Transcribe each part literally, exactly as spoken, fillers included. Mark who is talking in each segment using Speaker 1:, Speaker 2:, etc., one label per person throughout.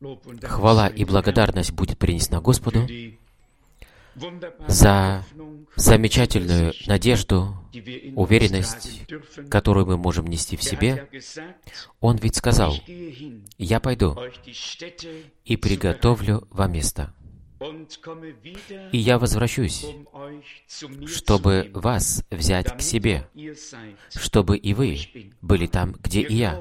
Speaker 1: хвала и благодарность будет принесена Господу за замечательную надежду, уверенность, которую мы можем нести в себе. Он ведь сказал: «Я пойду и приготовлю вам место, и я возвращусь, чтобы вас взять к себе, чтобы и вы были там, где и я».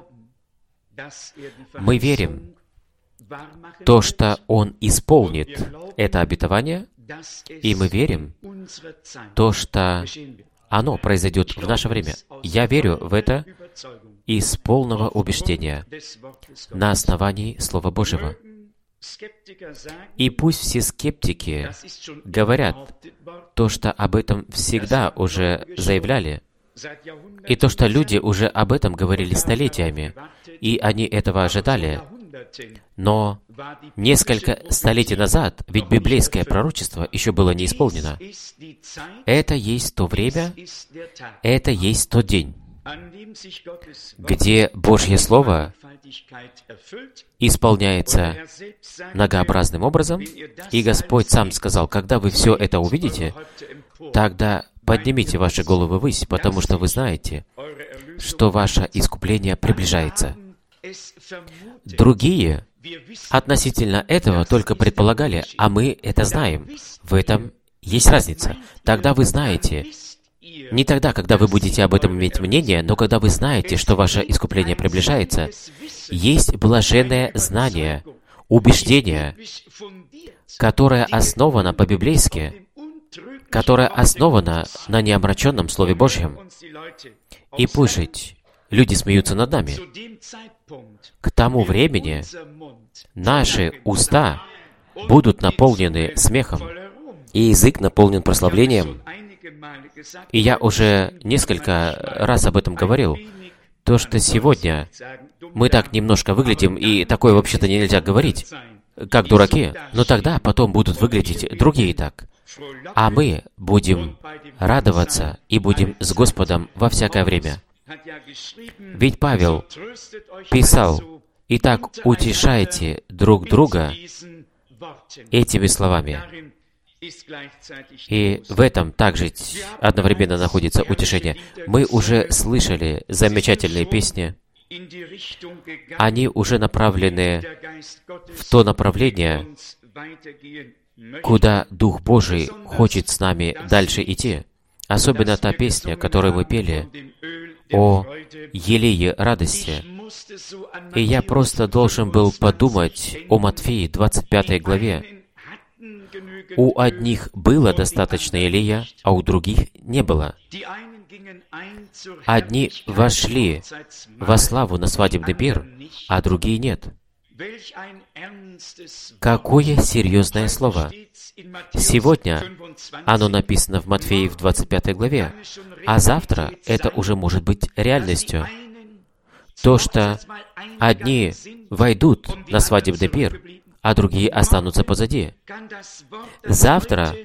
Speaker 1: Мы верим в то, что Он исполнит это обетование, и мы верим в то, что оно произойдет в наше время. Я верю в это из полного убеждения на основании Слова Божьего. И пусть все скептики говорят то, что об этом всегда уже заявляли, и то, что люди уже об этом говорили столетиями, и они этого ожидали. Но несколько столетий назад, ведь библейское пророчество еще было не исполнено. Это есть то время, это есть тот день, где Божье Слово исполняется многообразным образом, и Господь сам сказал: «Когда вы все это увидите, тогда поднимите ваши головы ввысь, потому что вы знаете, что ваше искупление приближается». Другие относительно этого только предполагали, а мы это знаем. В этом есть разница. Тогда вы знаете, не тогда, когда вы будете об этом иметь мнение, но когда вы знаете, что ваше искупление приближается, есть блаженное знание, убеждение, которое основано по-библейски, которое основано на неомраченном Слове Божьем. И пусть жить. Люди смеются над нами. К тому времени наши уста будут наполнены смехом, и язык наполнен прославлением. И я уже несколько раз об этом говорил, то, что сегодня мы так немножко выглядим, и такое вообще-то нельзя говорить, как дураки, но тогда потом будут выглядеть другие так. А мы будем радоваться и будем с Господом во всякое время. Ведь Павел писал: «Итак, утешайте друг друга этими словами». И в этом также одновременно находится утешение. Мы уже слышали замечательные песни. Они уже направлены в то направление, куда Дух Божий хочет с нами дальше идти. Особенно та песня, которую мы пели, о елее радости. И я просто должен был подумать о Матфеи, двадцать пятой главе. У одних было достаточно елея, а у других не было. Одни вошли во славу на свадебный пир, а другие нет. Какое серьезное слово! Сегодня оно написано в Матфеи в двадцать пятой главе, а завтра это уже может быть реальностью. То, что одни войдут на свадебный пир, а другие останутся позади. Завтра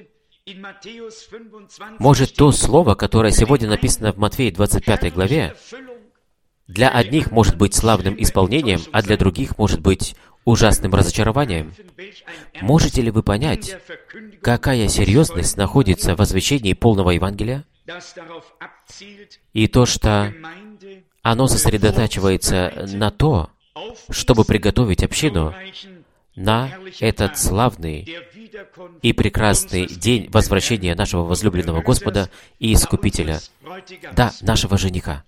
Speaker 1: может то слово, которое сегодня написано в Матфеи двадцать пятой главе, для одних может быть славным исполнением, а для других может быть ужасным разочарованием. Можете ли вы понять, какая серьезность находится в возвещении полного Евангелия? И то, что оно сосредотачивается на то, чтобы приготовить общину на этот славный и прекрасный день возвращения нашего возлюбленного Господа и Искупителя, да, нашего жениха.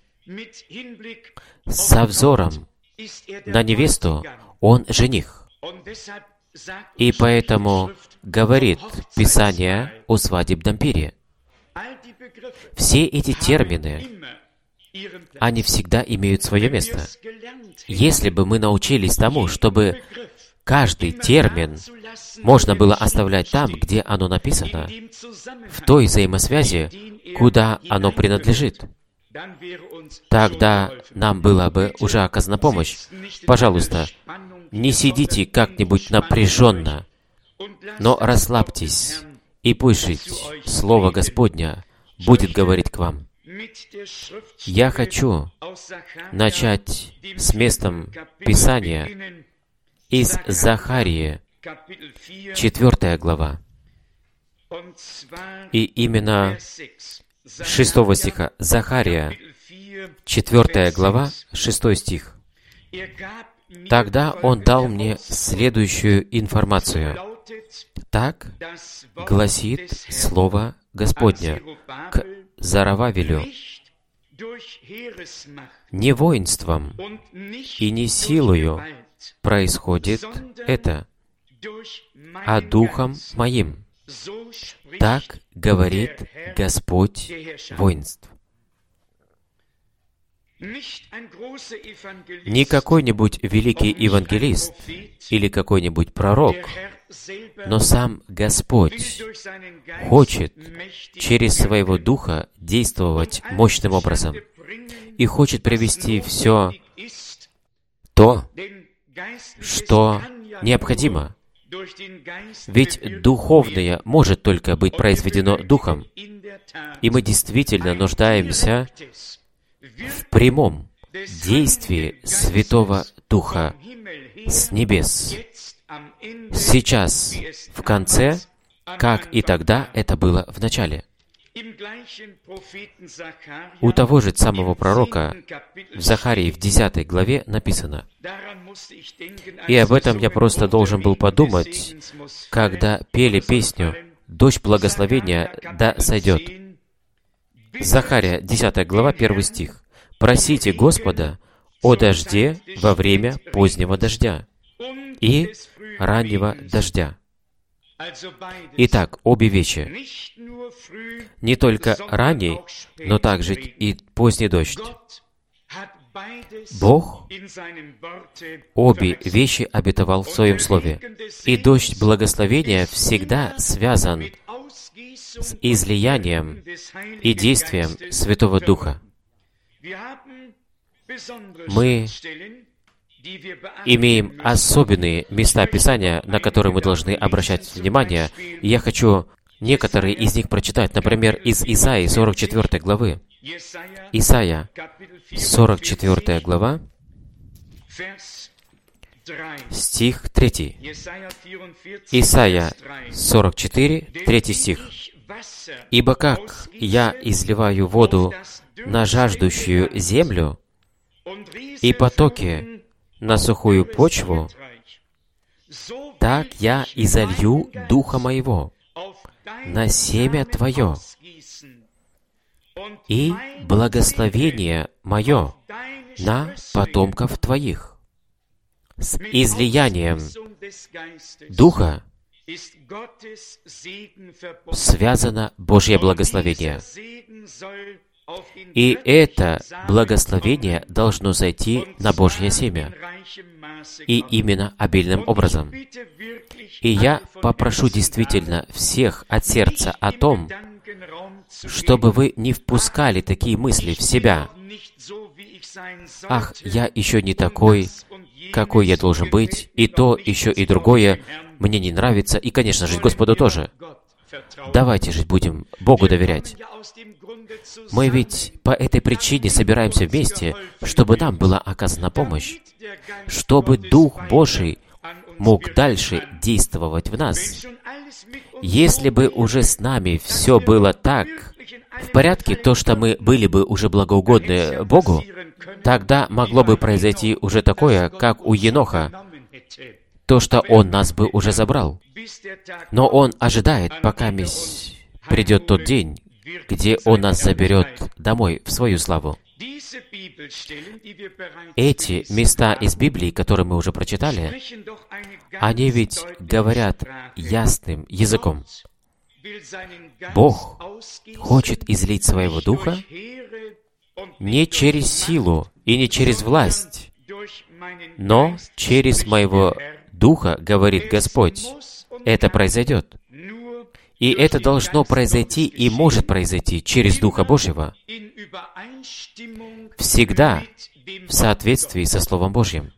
Speaker 1: Со взором на невесту Он жених. И поэтому говорит Писание о свадебном пире. Все эти термины, они всегда имеют свое место. Если бы мы научились тому, чтобы каждый термин можно было оставлять там, где оно написано, в той взаимосвязи, куда оно принадлежит, тогда нам была бы уже оказана помощь. Пожалуйста, не сидите как-нибудь напряженно, но расслабьтесь, и пусть жить Слово Господня будет говорить к вам. Я хочу начать с местом Писания из Захарии, четвертая глава. И именно шестого стиха. Захария, четвертая глава, шестой стих. «Тогда он дал мне следующую информацию. Так гласит Слово Господне к Зарававелю: не воинством и не силою происходит это, а Духом Моим. Так говорит Господь воинств». Не какой-нибудь великий евангелист или какой-нибудь пророк, но сам Господь хочет через Своего Духа действовать мощным образом и хочет привести все то, что необходимо. Ведь духовное может только быть произведено Духом, и мы действительно нуждаемся в прямом действии Святого Духа с небес. Сейчас, в конце, как и тогда это было в начале. У того же самого пророка в Захарии в десятой главе написано, и об этом я просто должен был подумать, когда пели песню «Дождь благословения да сойдет». Захария, десятая глава, первый стих. «Просите Господа о дожде во время позднего дождя и раннего дождя». Итак, обе вещи. Не только ранний, но также и поздний дождь. Бог обе вещи обетовал в Своем Слове. И дождь благословения всегда связан с излиянием и действием Святого Духа. Мы имеем особенные места Писания, на которые мы должны обращать внимание. И я хочу некоторые из них прочитать. Например, из Исаии, сорок четвёртой главы. Исайя, сорок четвёртая глава, стих третий. Исайя, сорок четыре, третий стих. «Ибо как я изливаю воду на жаждущую землю и потоки на сухую почву, так я и залью Духа Моего на семя Твое, и благословение Мое на потомков Твоих». С излиянием Духа связано Божье благословение. И это благословение должно зайти на Божье семя. И именно обильным образом. И я попрошу действительно всех от сердца о том, чтобы вы не впускали такие мысли в себя. «Ах, я еще не такой, какой я должен быть, и то, еще и другое мне не нравится, и, конечно же, Господу тоже». Давайте же будем Богу доверять. Мы ведь по этой причине собираемся вместе, чтобы нам была оказана помощь, чтобы Дух Божий мог дальше действовать в нас. Если бы уже с нами все было так в порядке, то, что мы были бы уже благоугодны Богу, тогда могло бы произойти уже такое, как у Еноха, то, что Он нас бы уже забрал. Но Он ожидает, пока мись придет тот день, где Он нас заберет домой в свою славу. Эти места из Библии, которые мы уже прочитали, они ведь говорят ясным языком. Бог хочет излить Своего Духа не через силу и не через власть, но через Моего Духа, говорит Господь. Это произойдет. И это должно произойти и может произойти через Духа Божьего, всегда в соответствии со Словом Божьим.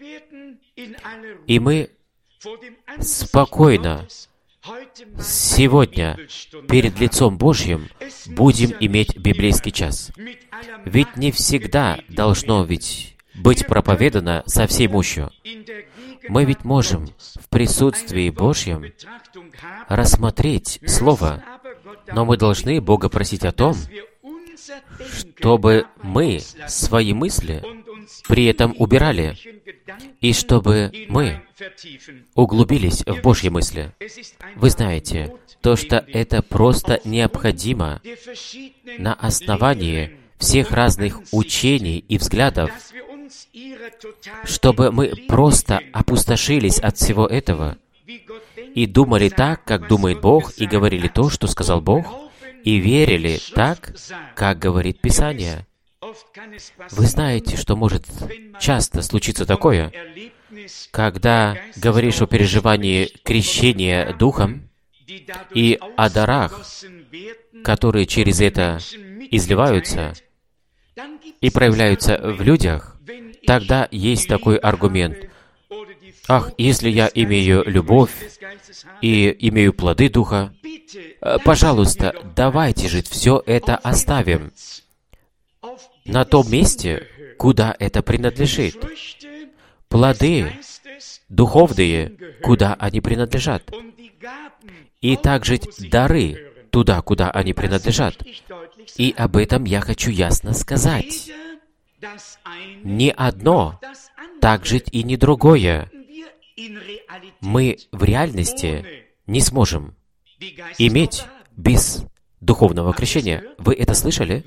Speaker 1: И мы спокойно сегодня перед лицом Божьим будем иметь библейский час. Ведь не всегда должно ведь быть проповедано со всей мощью. Мы ведь можем в присутствии Божьем рассмотреть Слово, но мы должны Бога просить о том, чтобы мы свои мысли при этом убирали, и чтобы мы углубились в Божьи мысли. Вы знаете, то, что это просто необходимо на основании всех разных учений и взглядов, чтобы мы просто опустошились от всего этого и думали так, как думает Бог, и говорили то, что сказал Бог, и верили так, как говорит Писание. Вы знаете, что может часто случиться такое, когда говоришь о переживании крещения Духом и о дарах, которые через это изливаются и проявляются в людях, тогда есть такой аргумент. Ах, если я имею любовь и имею плоды Духа, пожалуйста, давайте же все это оставим на том месте, куда это принадлежит. Плоды духовные, куда они принадлежат. И также дары туда, куда они принадлежат. И об этом я хочу ясно сказать. Ни одно, так же и ни другое. Мы в реальности не сможем иметь без духовного крещения. Вы это слышали?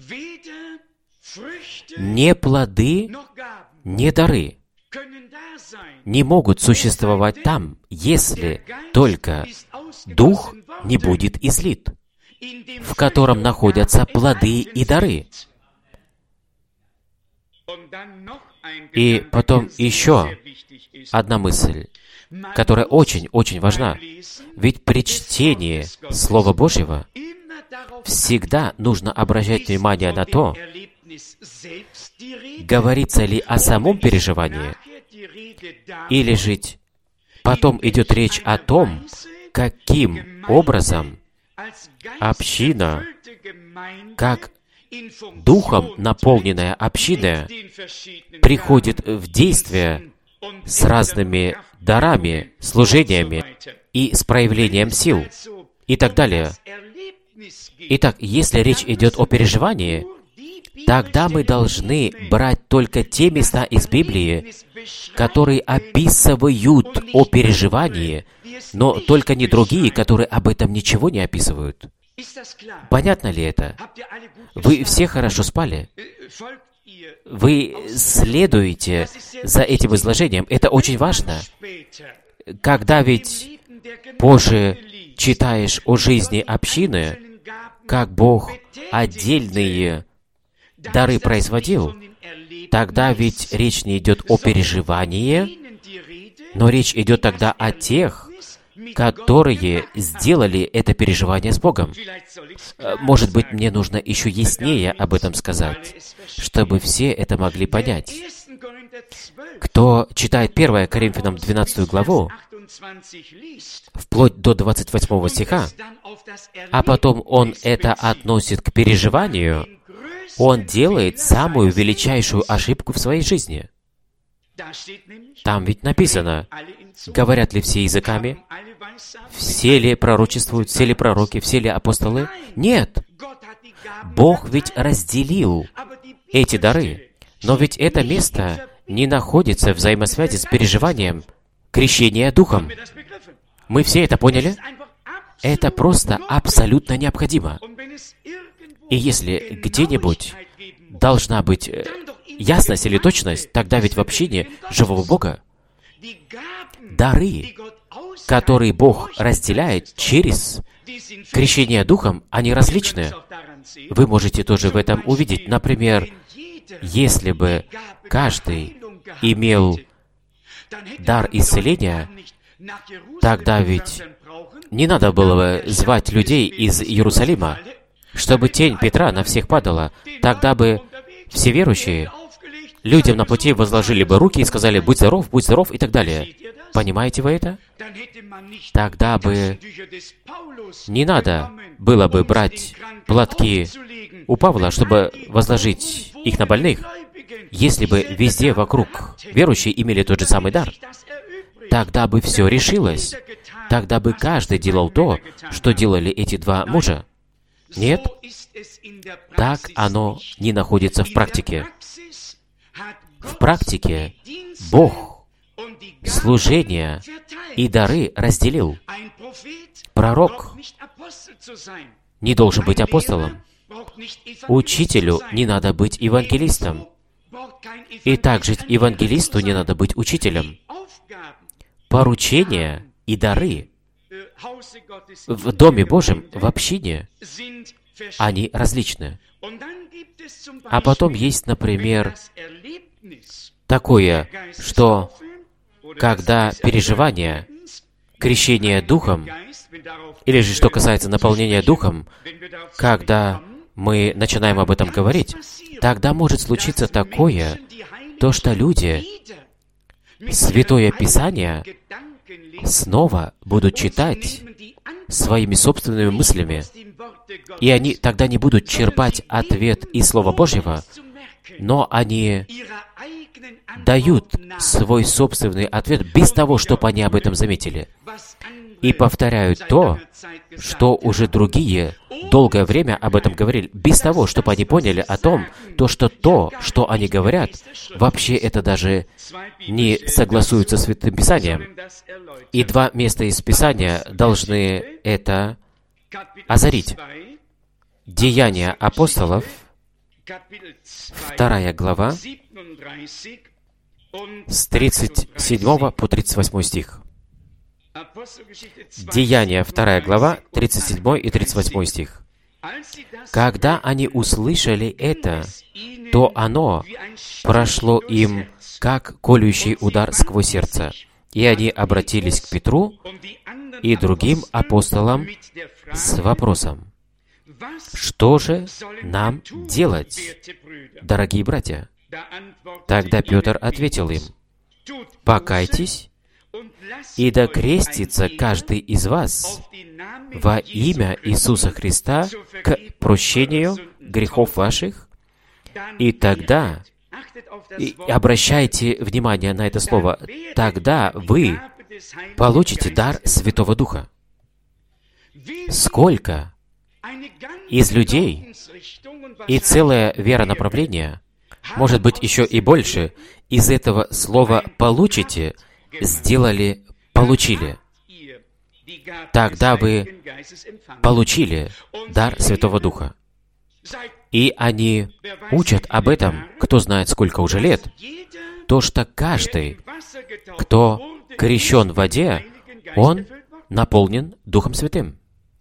Speaker 1: Не плоды, не дары не могут существовать там, если только Дух не будет излит, в котором находятся плоды и дары. И потом еще одна мысль, которая очень-очень важна. Ведь при чтении Слова Божьего всегда нужно обращать внимание на то, говорится ли о самом переживании, или же потом идет речь о том, каким образом община, как Духом наполненная община, приходит в действие с разными дарами, служениями и с проявлением сил и так далее. Итак, если речь идет о переживании, тогда мы должны брать только те места из Библии, которые описывают о переживании, но только не другие, которые об этом ничего не описывают. Понятно ли это? Вы все хорошо спали? Вы следуете за этим изложением. Это очень важно. Когда ведь позже читаешь о жизни общины, как Бог отдельные дары производил, тогда ведь речь не идет о переживании, но речь идет тогда о тех, которые сделали это переживание с Богом. Может быть, мне нужно еще яснее об этом сказать, чтобы все это могли понять. Кто читает первое Коринфянам двенадцатую главу, вплоть до двадцать восьмого стиха, а потом он это относит к переживанию, он делает самую величайшую ошибку в своей жизни. Там ведь написано, говорят ли все языками, все ли пророчествуют, все ли пророки, все ли апостолы? Нет! Бог ведь разделил эти дары, но ведь это место не находится в взаимосвязи с переживанием крещения Духом. Мы все это поняли? Это просто абсолютно необходимо. И если где-нибудь должна быть ясность или точность, тогда ведь в общине живого Бога дары, которые Бог разделяет через крещение Духом, они различны. Вы можете тоже в этом увидеть. Например, если бы каждый имел дар исцеления, тогда ведь не надо было бы звать людей из Иерусалима, чтобы тень Петра на всех падала. Тогда бы все верующие людям на пути возложили бы руки и сказали «Будь здоров, будь здоров» и так далее. Понимаете вы это? Тогда бы не надо было бы брать платки у Павла, чтобы возложить их на больных, если бы везде вокруг верующие имели тот же самый дар. тогда бы все решилось. Тогда бы каждый делал то, что делали эти два мужа. Нет, так оно не находится в практике. В практике Бог служение и дары разделил. Пророк не должен быть апостолом. Учителю не надо быть евангелистом. И также евангелисту не надо быть учителем. Поручения и дары в Доме Божьем, в общине, они различны. А потом есть, например, такое, что когда переживание, крещение Духом, или же что касается наполнения Духом, когда мы начинаем об этом говорить, тогда может случиться такое, то, что люди Святое Писание снова будут читать своими собственными мыслями, и они тогда не будут черпать ответ из Слова Божьего, но они дают свой собственный ответ без того, чтобы они об этом заметили, и повторяют то, что уже другие долгое время об этом говорили, без того, чтобы они поняли о том, то, что то, что они говорят, вообще это даже не согласуется с Святым Писанием. И два места из Писания должны это озарить. Деяния апостолов, вторая глава, с тридцать седьмого по тридцать восьмой стих. Деяния, вторая глава, тридцать седьмой и тридцать восьмой стих. «Когда они услышали это, то оно прошло им, как колющий удар сквозь сердце, и они обратились к Петру и другим апостолам с вопросом: «Что же нам делать, дорогие братья?» Тогда Петр ответил им: «Покайтесь, и да крестится каждый из вас во имя Иисуса Христа к прощению грехов ваших, и тогда, и обращайте внимание на это слово, тогда вы получите дар Святого Духа». Сколько из людей и целое веронаправление, может быть, еще и больше, из этого слова «получите» сделали «получили». Тогда вы получили дар Святого Духа. И они учат об этом, кто знает сколько уже лет, то, что каждый, кто крещен в воде, он наполнен Духом Святым.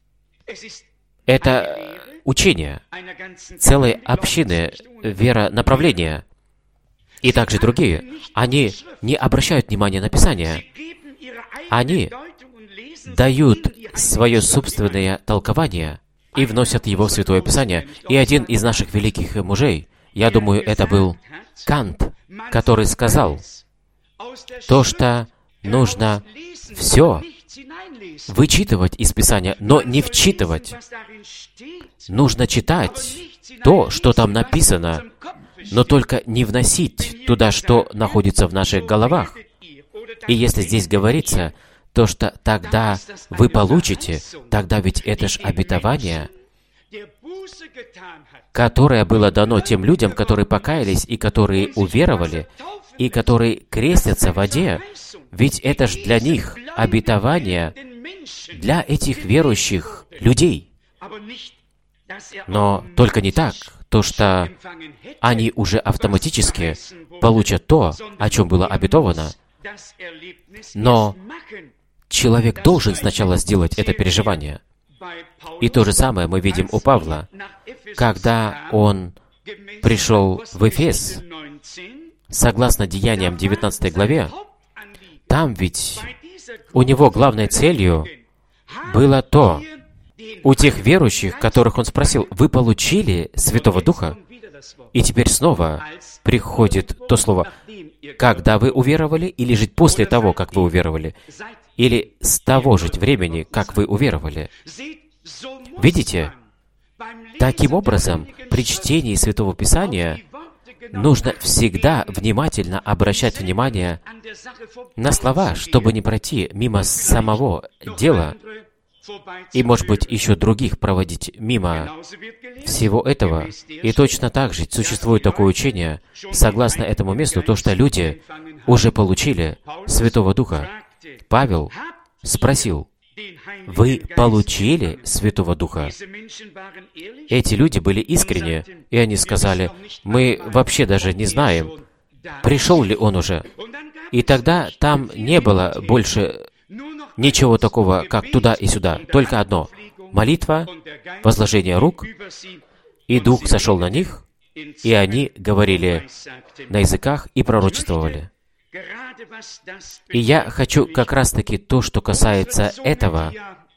Speaker 1: Это учение целой общины, веронаправления, и также другие. Они не обращают внимания на Писание. Они дают свое собственное толкование и вносят его в Святое Писание. И один из наших великих мужей, я думаю, это был Кант, который сказал, то, что нужно все вычитывать из Писания, но не вчитывать. Нужно читать то, что там написано, но только не вносить туда, что находится в наших головах. И если здесь говорится, то, что тогда вы получите, тогда ведь это ж обетование, которое было дано тем людям, которые покаялись и которые уверовали, и которые крестятся в воде, ведь это ж для них обетование, для этих верующих людей. Но только не так, то, что они уже автоматически получат то, о чем было обетовано, но человек должен сначала сделать это переживание. И то же самое мы видим у Павла, когда он пришел в Эфес, согласно Деяниям девятнадцатой главе, там ведь у него главной целью было то, у тех верующих, которых он спросил: «Вы получили Святого Духа?» И теперь снова приходит то слово: «Когда вы уверовали?» или же «после того, как вы уверовали?» или «с того же времени, как вы уверовали». Видите? Таким образом, при чтении Святого Писания нужно всегда внимательно обращать внимание на слова, чтобы не пройти мимо самого дела и, может быть, еще других проводить мимо всего этого. И точно так же существует такое учение, согласно этому месту, то, что люди уже получили Святого Духа. Павел спросил: «Вы получили Святого Духа?» Эти люди были искренни, и они сказали: «Мы вообще даже не знаем, пришел ли Он уже». И тогда там не было больше ничего такого, как туда и сюда. Только одно — молитва, возложение рук, и Дух сошел на них, и они говорили на языках и пророчествовали. И я хочу как раз-таки то, что касается этого.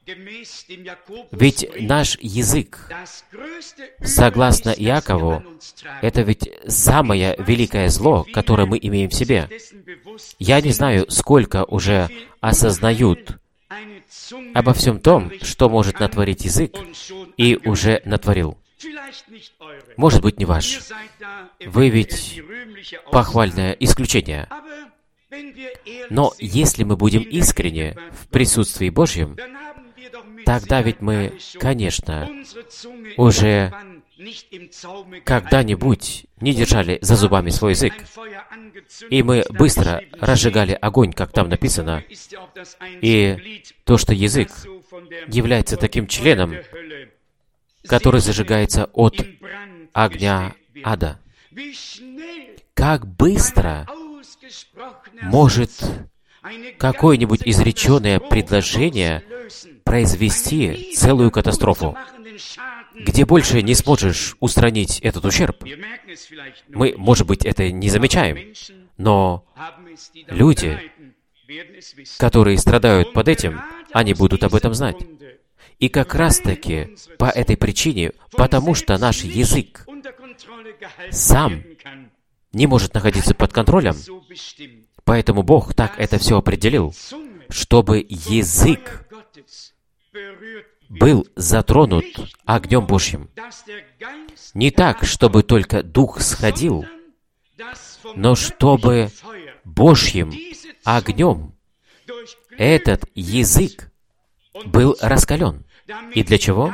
Speaker 1: Ведь наш язык, согласно Иакову, это ведь самое великое зло, которое мы имеем в себе. Я не знаю, сколько уже осознают обо всем том, что может натворить язык, и уже натворил. Может быть, не ваш. Вы ведь похвальное исключение. Но если мы будем искренне в присутствии Божьем, тогда ведь мы, конечно, уже когда-нибудь не держали за зубами свой язык, и мы быстро разжигали огонь, как там написано. И то, что язык является таким членом, который зажигается от огня ада. Как быстро может какое-нибудь изреченное предложение произвести целую катастрофу, где больше не сможешь устранить этот ущерб. Мы, может быть, это не замечаем, но люди, которые страдают под этим, они будут об этом знать. И как раз-таки по этой причине, потому что наш язык сам не может находиться под контролем, поэтому Бог так это все определил, чтобы язык был затронут огнем Божьим. Не так, чтобы только Дух сходил, но чтобы Божьим огнем этот язык был раскален. И для чего?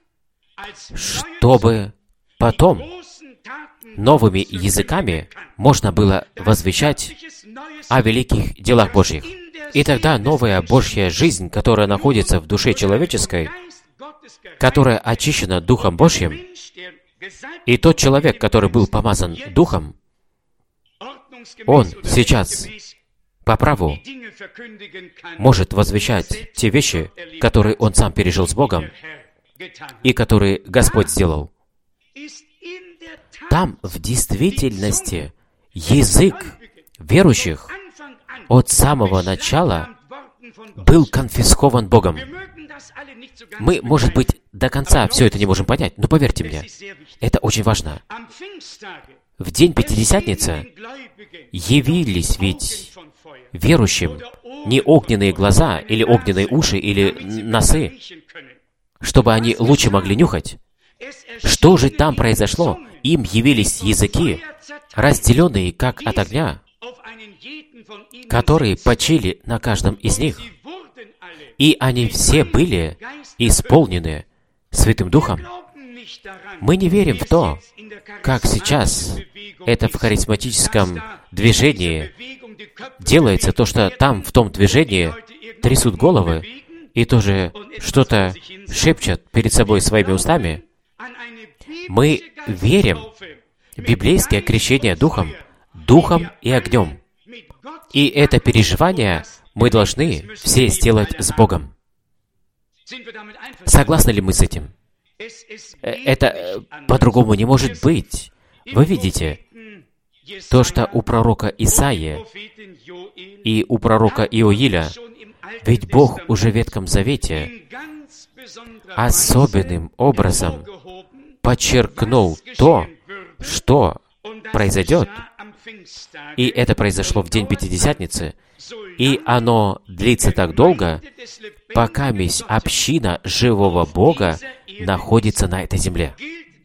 Speaker 1: Чтобы потом новыми языками можно было возвещать о великих делах Божьих. И тогда новая Божья жизнь, которая находится в душе человеческой, которая очищена Духом Божьим, и тот человек, который был помазан Духом, он сейчас по праву может возвещать те вещи, которые он сам пережил с Богом и которые Господь сделал. Там в действительности язык верующих от самого начала был конфискован Богом. Мы, может быть, до конца все это не можем понять, но поверьте мне, это очень важно. В день Пятидесятницы явились ведь верующим не огненные глаза, или огненные уши, или носы, чтобы они лучше могли нюхать. Что же там произошло? Им явились языки, разделенные как от огня, которые почили на каждом из них. И они все были исполнены Святым Духом. Мы не верим в то, как сейчас это в харизматическом движении делается, то, что там, в том движении, трясут головы и тоже что-то шепчут перед собой своими устами. Мы верим в библейское крещение Духом, Духом и огнем. И это переживание мы должны все сделать с Богом. Согласны ли мы с этим? Это по-другому не может быть. Вы видите, то, что у пророка Исаии и у пророка Иоиля, ведь Бог уже в Ветхом Завете особенным образом подчеркнул то, что произойдет, и это произошло в день Пятидесятницы, и оно длится так долго, пока месть община живого Бога находится на этой земле.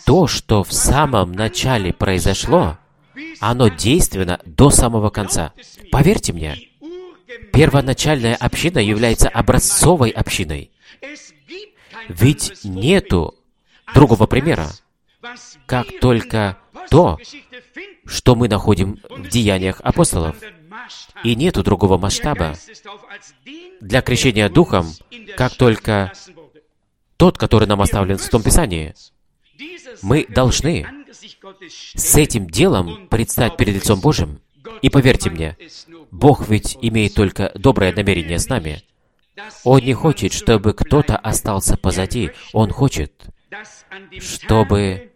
Speaker 1: то, что в самом начале произошло, оно действенно до самого конца. Поверьте мне, первоначальная община является образцовой общиной. Ведь нету другого примера, как только то, что мы находим в деяниях апостолов. И нету другого масштаба для крещения Духом, как только тот, который нам оставлен в Святом Писании. Мы должны с этим делом предстать перед лицом Божьим. И поверьте мне, Бог ведь имеет только доброе намерение с нами. Он не хочет, чтобы кто-то остался позади. Он хочет, чтобы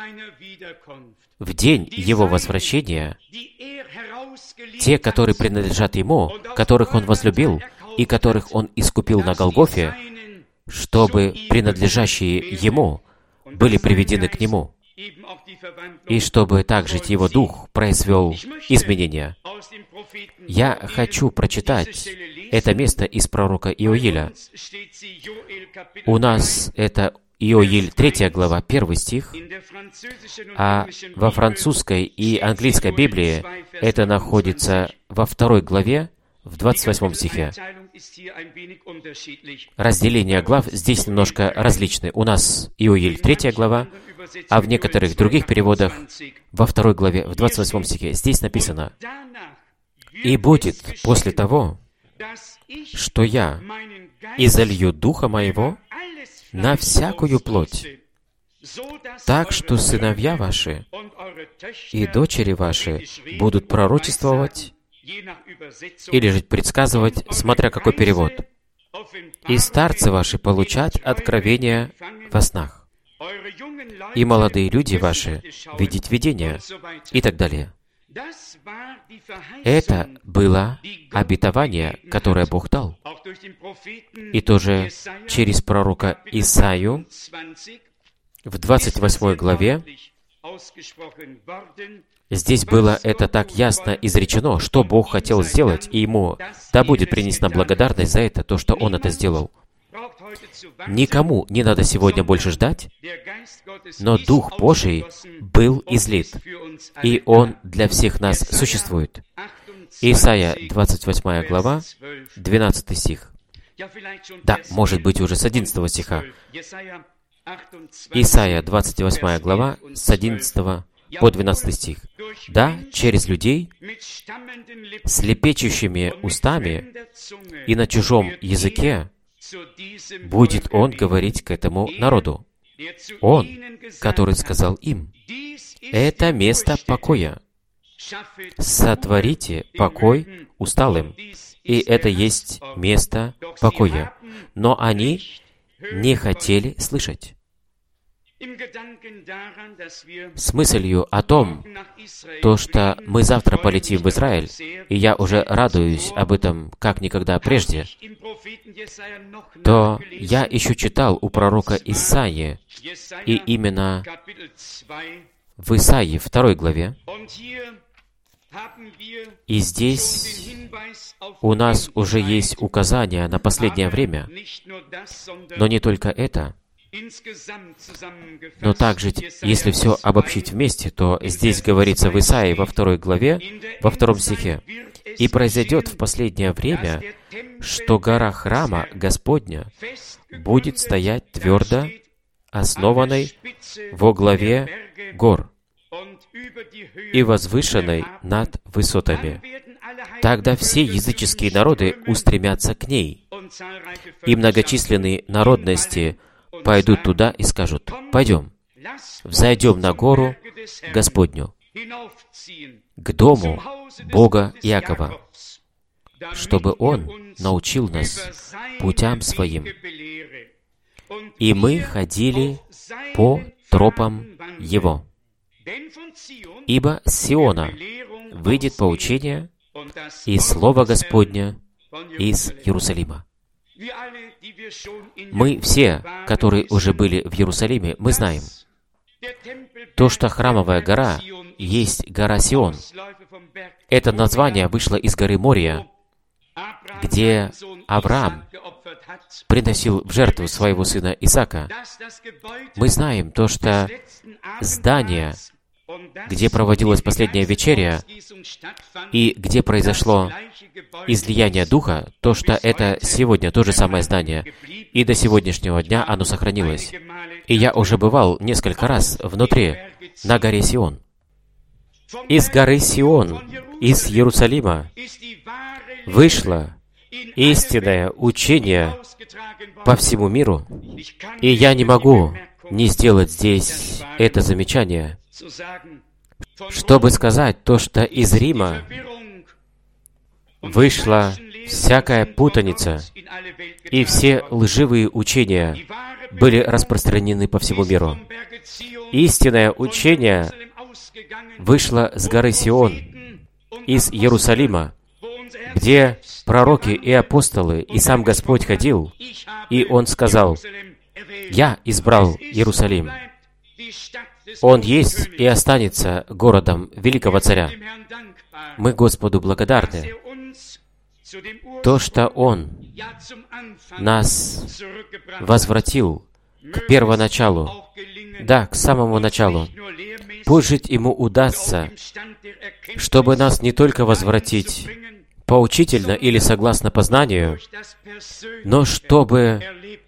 Speaker 1: в день Его возвращения те, которые принадлежат Ему, которых Он возлюбил и которых Он искупил на Голгофе, чтобы принадлежащие Ему были приведены к Нему, и чтобы также Его Дух произвел изменения. Я хочу прочитать это место из пророка Иоиля. У нас это Иоиль, третья глава, первый стих, а во французской и английской Библии это находится во второй главе, в двадцать восьмом стихе. Разделение глав здесь немножко различны. У нас Иоиль, третья глава, а в некоторых других переводах во второй главе, в двадцать восьмом стихе, здесь написано: «И будет после того, что я изолью Духа Моего на всякую плоть, так что сыновья ваши и дочери ваши будут пророчествовать или же предсказывать, смотря какой перевод, и старцы ваши получать откровения во снах, и молодые люди ваши видеть видения», и так далее. Это было обетование, которое Бог дал. И тоже через пророка Исаию в двадцать восьмой главе здесь было это так ясно изречено, что Бог хотел сделать, и Ему да будет принесена благодарность за это, то, что Он это сделал. Никому не надо сегодня больше ждать, но Дух Божий был излит, и Он для всех нас существует. Исайя, двадцать восьмая глава, двенадцатый стих. Да, может быть, уже с одиннадцатого стиха. Исайя, двадцать восьмая глава, с одиннадцатого по двенадцатый стих. «Да, через людей, с лепечущими устами и на чужом языке будет Он говорить к этому народу. Он, который сказал им: это место покоя. Сотворите покой усталым, и это есть место покоя. Но они не хотели слышать». С мыслью о том, то, что мы завтра полетим в Израиль, и я уже радуюсь об этом как никогда прежде, то я еще читал у пророка Исаии, и именно в Исаии, второй главе, и здесь у нас уже есть указания на последнее время, но не только это, но также, если все обобщить вместе, то здесь говорится в Исаии во второй главе, во втором стихе: «И произойдет в последнее время, что гора храма Господня будет стоять твердо, основанной во главе гор и возвышенной над высотами. Тогда все языческие народы устремятся к ней, и многочисленные народности пойдут туда и скажут: пойдем, взойдем на гору Господню, к дому Бога Иакова, чтобы Он научил нас путям Своим. И мы ходили по тропам Его. Ибо с Сиона выйдет поучение и Слово Господне из Иерусалима». Мы все, которые уже были в Иерусалиме, мы знаем, то, что храмовая гора есть гора Сион. Это название вышло из горы Мория, где Авраам приносил в жертву своего сына Исаака. Мы знаем то, что здание, где проводилась последняя вечеря, и где произошло излияние Духа, то, что это сегодня то же самое здание, и до сегодняшнего дня оно сохранилось. И я уже бывал несколько раз внутри, на горе Сион. Из горы Сион, из Иерусалима, вышло истинное учение по всему миру, и я не могу не сделать здесь это замечание, чтобы сказать то, что из Рима вышла всякая путаница, и все лживые учения были распространены по всему миру. Истинное учение вышло с горы Сион, из Иерусалима, где пророки и апостолы, и сам Господь ходил, и Он сказал: «Я избрал Иерусалим. Он есть и останется городом великого царя». Мы Господу благодарны, то, что Он нас возвратил к первоначалу, да, к самому началу. Пусть жить Ему удастся, чтобы нас не только возвратить поучительно или согласно познанию, но чтобы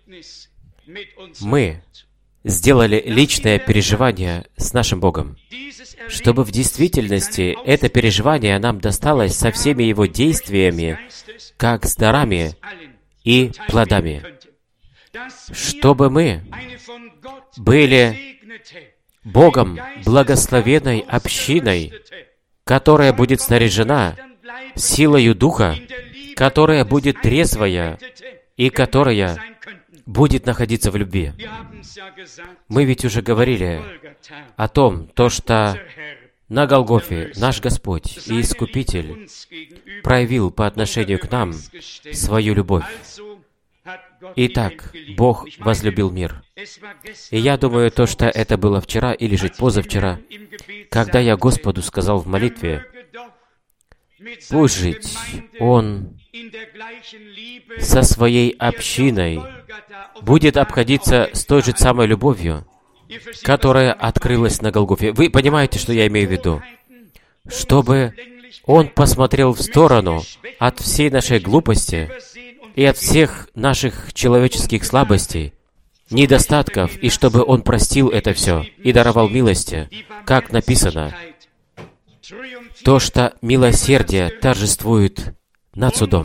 Speaker 1: мы сделали личное переживание с нашим Богом, чтобы в действительности это переживание нам досталось со всеми Его действиями, как с дарами и плодами, чтобы мы были Богом благословенной общиной, которая будет снаряжена силою Духа, которая будет трезвая и которая будет находиться в любви. Мы ведь уже говорили о том, то, что на Голгофе наш Господь и Искупитель проявил по отношению к нам свою любовь. Итак, Бог возлюбил мир. И я думаю, то, что это было вчера или же позавчера, когда я Господу сказал в молитве: «Пусть жить Он со своей общиной будет обходиться с той же самой любовью, которая открылась на Голгофе». Вы понимаете, что я имею в виду? Чтобы Он посмотрел в сторону от всей нашей глупости и от всех наших человеческих слабостей, недостатков, и чтобы Он простил это все и даровал милости, как написано, то, что милосердие торжествует над судом.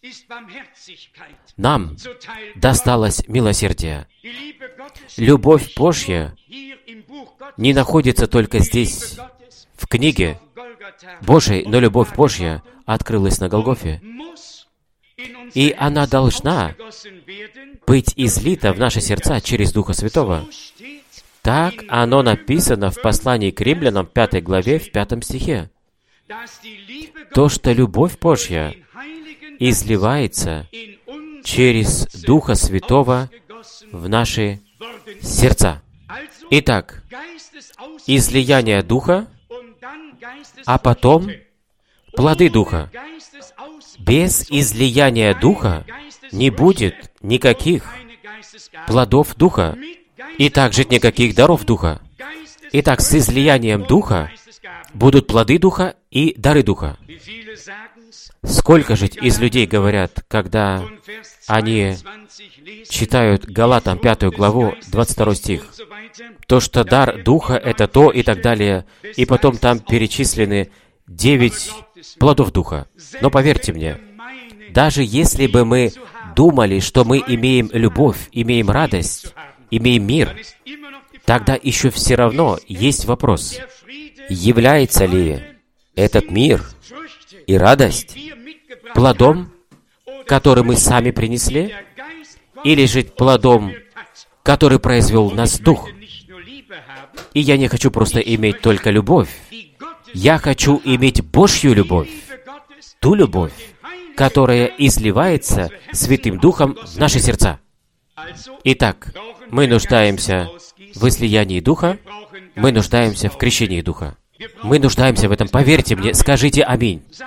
Speaker 1: Нам досталось милосердие. Любовь Божья не находится только здесь, в книге Божьей, но любовь Божья открылась на Голгофе. И она должна быть излита в наши сердца через Духа Святого. Так оно написано в послании к Римлянам, пятой главе, в пятом стихе. То, что любовь Божья изливается через Духа Святого в наши сердца. Итак, излияние Духа, а потом плоды Духа. Без излияния Духа не будет никаких плодов Духа, и также никаких даров Духа. Итак, с излиянием Духа будут плоды Духа и дары Духа. Сколько же из людей говорят, когда они читают Галатам пятую главу, двадцать второй стих, то, что дар Духа — это то и так далее, и потом там перечислены девять плодов Духа. Но поверьте мне, даже если бы мы думали, что мы имеем любовь, имеем радость, имеем мир, тогда еще все равно есть вопрос, является ли этот мир и радость плодом, который мы сами принесли, или же плодом, который произвел нас Дух. И я не хочу просто иметь только любовь. Я хочу иметь Божью любовь, ту любовь, которая изливается Святым Духом в наши сердца. Итак, мы нуждаемся в излиянии Духа, мы нуждаемся в крещении Духа. Мы нуждаемся в этом, поверьте мне, скажите «Аминь».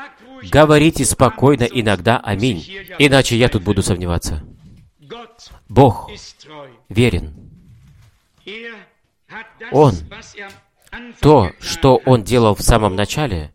Speaker 1: говорите спокойно иногда «Аминь», иначе я тут буду сомневаться. Бог верен. Он, то, что Он делал в самом начале,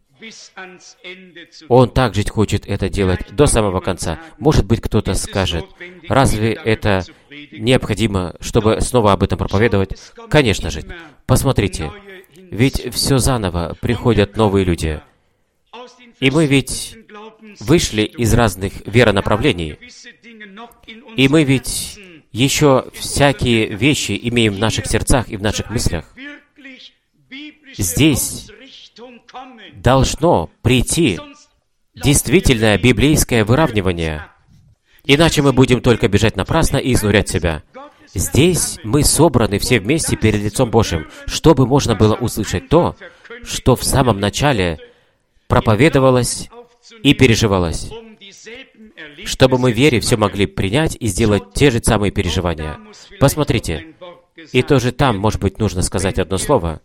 Speaker 1: Он также хочет это делать до самого конца. Может быть, кто-то скажет, разве это необходимо, чтобы снова об этом проповедовать? Конечно же. Посмотрите, ведь все заново приходят новые люди. И мы ведь вышли из разных веронаправлений. И мы ведь еще всякие вещи имеем в наших сердцах и в наших мыслях. Здесь должно прийти действительное библейское выравнивание. Иначе мы будем только бежать напрасно и изнурять себя. Здесь мы собраны все вместе перед лицом Божьим, чтобы можно было услышать то, что в самом начале проповедовалось и переживалось, чтобы мы в вере все могли принять и сделать те же самые переживания. Посмотрите, и тоже там, может быть, нужно сказать одно слово.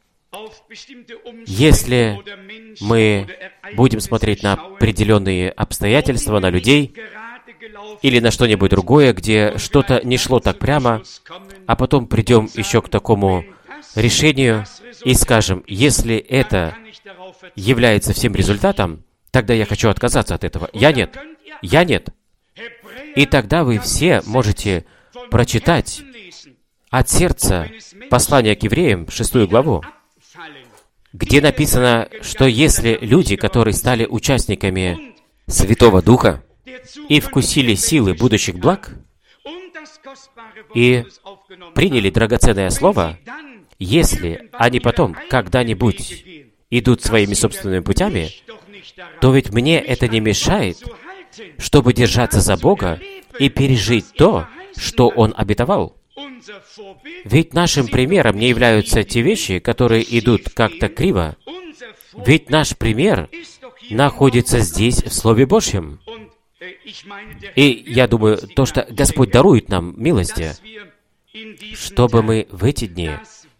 Speaker 1: Если мы будем смотреть на определенные обстоятельства, на людей, или на что-нибудь другое, где что-то не шло так прямо, а потом придем еще к такому решению и скажем, если это является всем результатом, тогда я хочу отказаться от этого. Я нет. Я нет. И тогда вы все можете прочитать от сердца послание к евреям, шестую главу, где написано, что если люди, которые стали участниками Святого Духа и вкусили силы будущих благ, и приняли драгоценное слово, если они потом когда-нибудь идут своими собственными путями, то ведь мне это не мешает, чтобы держаться за Бога и пережить то, что Он обетовал. Ведь нашим примером не являются те вещи, которые идут как-то криво. Ведь наш пример находится здесь, в Слове Божьем. И я думаю, то, что Господь дарует нам милости, чтобы мы в эти дни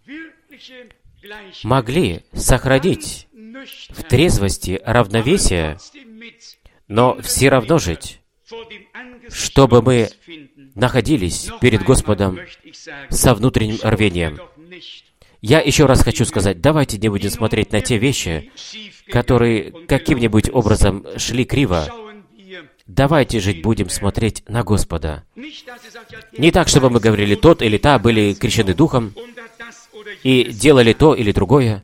Speaker 1: могли сохранить в трезвости равновесие, но все равно жить, чтобы мы находились перед Господом со внутренним рвением. Я еще раз хочу сказать, давайте не будем смотреть на те вещи, которые каким-нибудь образом шли криво. Давайте жить будем смотреть на Господа. Не так, чтобы мы говорили, тот или та были крещены Духом и делали то или другое.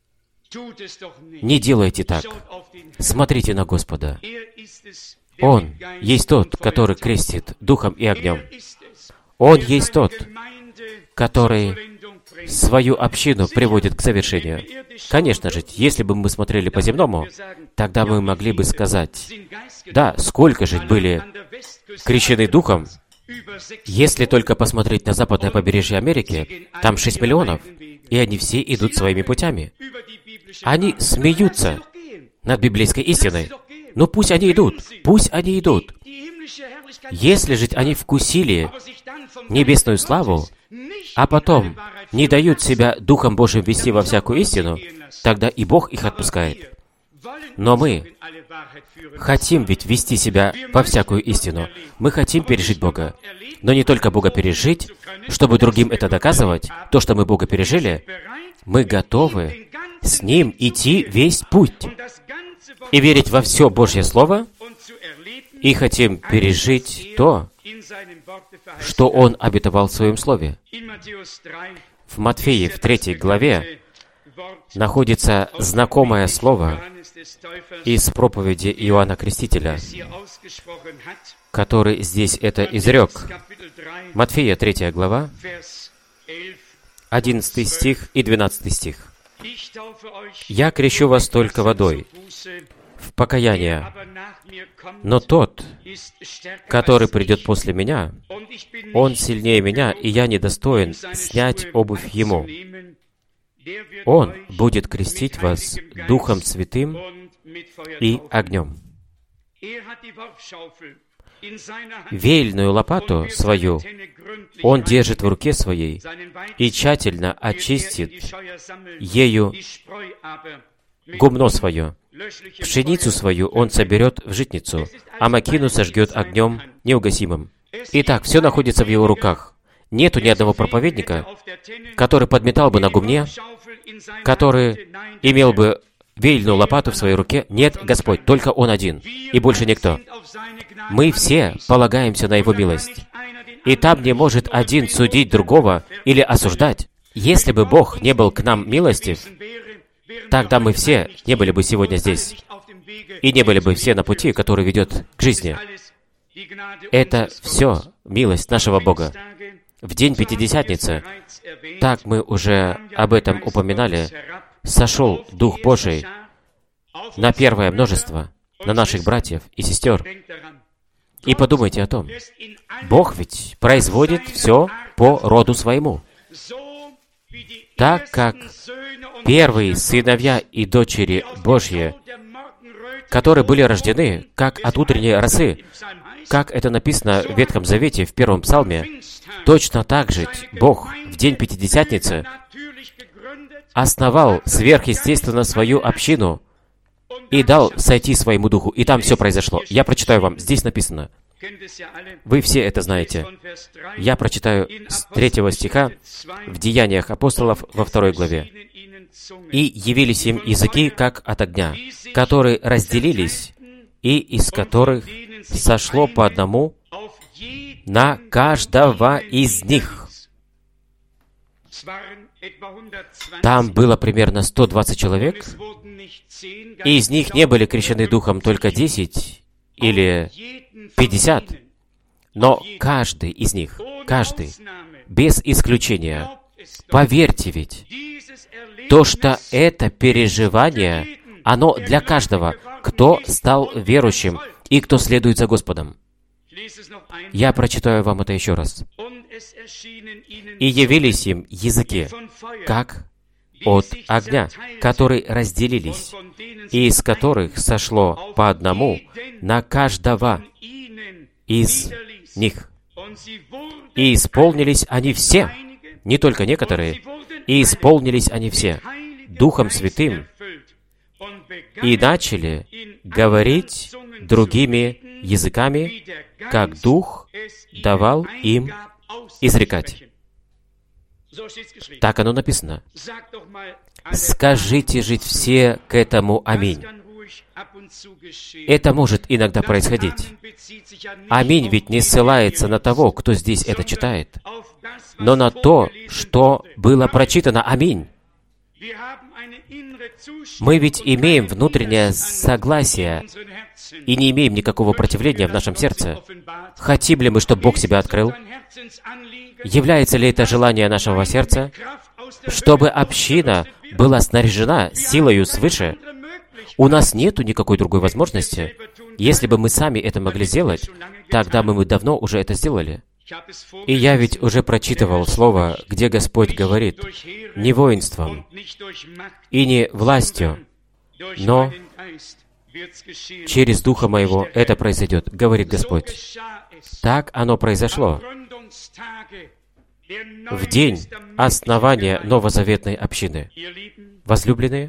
Speaker 1: Не делайте так. Смотрите на Господа. Он есть тот, который крестит Духом и огнем. Он есть тот, который свою общину приводит к завершению. Конечно же, если бы мы смотрели по-земному, тогда мы могли бы сказать, да, сколько же были крещены Духом, если только посмотреть на западное побережье Америки, там шесть миллионов, и они все идут своими путями. Они смеются над библейской истиной. Ну пусть они идут, пусть они идут. Если же они вкусили небесную славу, а потом не дают себя Духом Божьим вести во всякую истину, тогда и Бог их отпускает. Но мы хотим ведь вести себя во всякую истину. Мы хотим пережить Бога. Но не только Бога пережить, чтобы другим это доказывать, то, что мы Бога пережили, мы готовы с Ним идти весь путь и верить во все Божье Слово, и хотим пережить то, что Он обетовал в Своем Слове. В Матфея, в третьей главе, находится знакомое слово из проповеди Иоанна Крестителя, который здесь это изрек. Матфея, третья глава, одиннадцатый стих и двенадцатый стих. «Я крещу вас только водой, в покаяние, но тот, который придет после меня, он сильнее меня, и я недостоин снять обувь ему. Он будет крестить вас Духом Святым и огнем». Веяльную лопату свою он держит в руке своей и тщательно очистит ею гумно свое. Пшеницу свою он соберет в житницу, а мокину сожгет огнем неугасимым. Итак, все находится в его руках. Нету ни одного проповедника, который подметал бы на гумне, который имел бы веяльную лопату в своей руке. Нет, Господь, только Он один, и больше никто. Мы все полагаемся на Его милость. И там не может один судить другого или осуждать. Если бы Бог не был к нам милостив, тогда мы все не были бы сегодня здесь. И не были бы все на пути, который ведет к жизни. Это все милость нашего Бога. В день Пятидесятницы, так мы уже об этом упоминали, сошел Дух Божий на первое множество, на наших братьев и сестер. И подумайте о том, Бог ведь производит все по роду своему. Так как первые сыновья и дочери Божьи, которые были рождены, как от утренней росы, как это написано в Ветхом Завете, в первом псалме, точно так же Бог в день Пятидесятницы основал сверхъестественно свою общину и дал сойти своему духу. И там все произошло. Я прочитаю вам. Здесь написано. Вы все это знаете. Я прочитаю с третьего стиха в Деяниях апостолов во второй главе. «И явились им языки, как от огня, которые разделились, и из которых сошло по одному на каждого из них». Там было примерно сто двадцать человек, и из них не были крещены Духом только десять или пятьдесят, но каждый из них, каждый, без исключения, поверьте ведь, то, что это переживание, оно для каждого, кто стал верующим и кто следует за Господом. Я прочитаю вам это еще раз. «И явились им языки, как от огня, которые разделились, и из которых сошло по одному на каждого из них. И исполнились они все, не только некоторые, и исполнились они все Духом Святым, и начали говорить другими языками, как Дух давал им изрекать». Так оно написано. Скажите же все к этому «Аминь». Это может иногда происходить. «Аминь» ведь не ссылается на того, кто здесь это читает, но на то, что было прочитано «Аминь». Мы ведь имеем внутреннее согласие и не имеем никакого противления в нашем сердце. Хотим ли мы, чтобы Бог себя открыл? Является ли это желание нашего сердца, чтобы община была снаряжена силою свыше? У нас нету никакой другой возможности. Если бы мы сами это могли сделать, тогда бы мы давно уже это сделали. И я ведь уже прочитывал слово, где Господь говорит, не воинством и не властью, но через Духа Моего это произойдет, говорит Господь. Так оно произошло. В день основания новозаветной общины. Возлюбленные,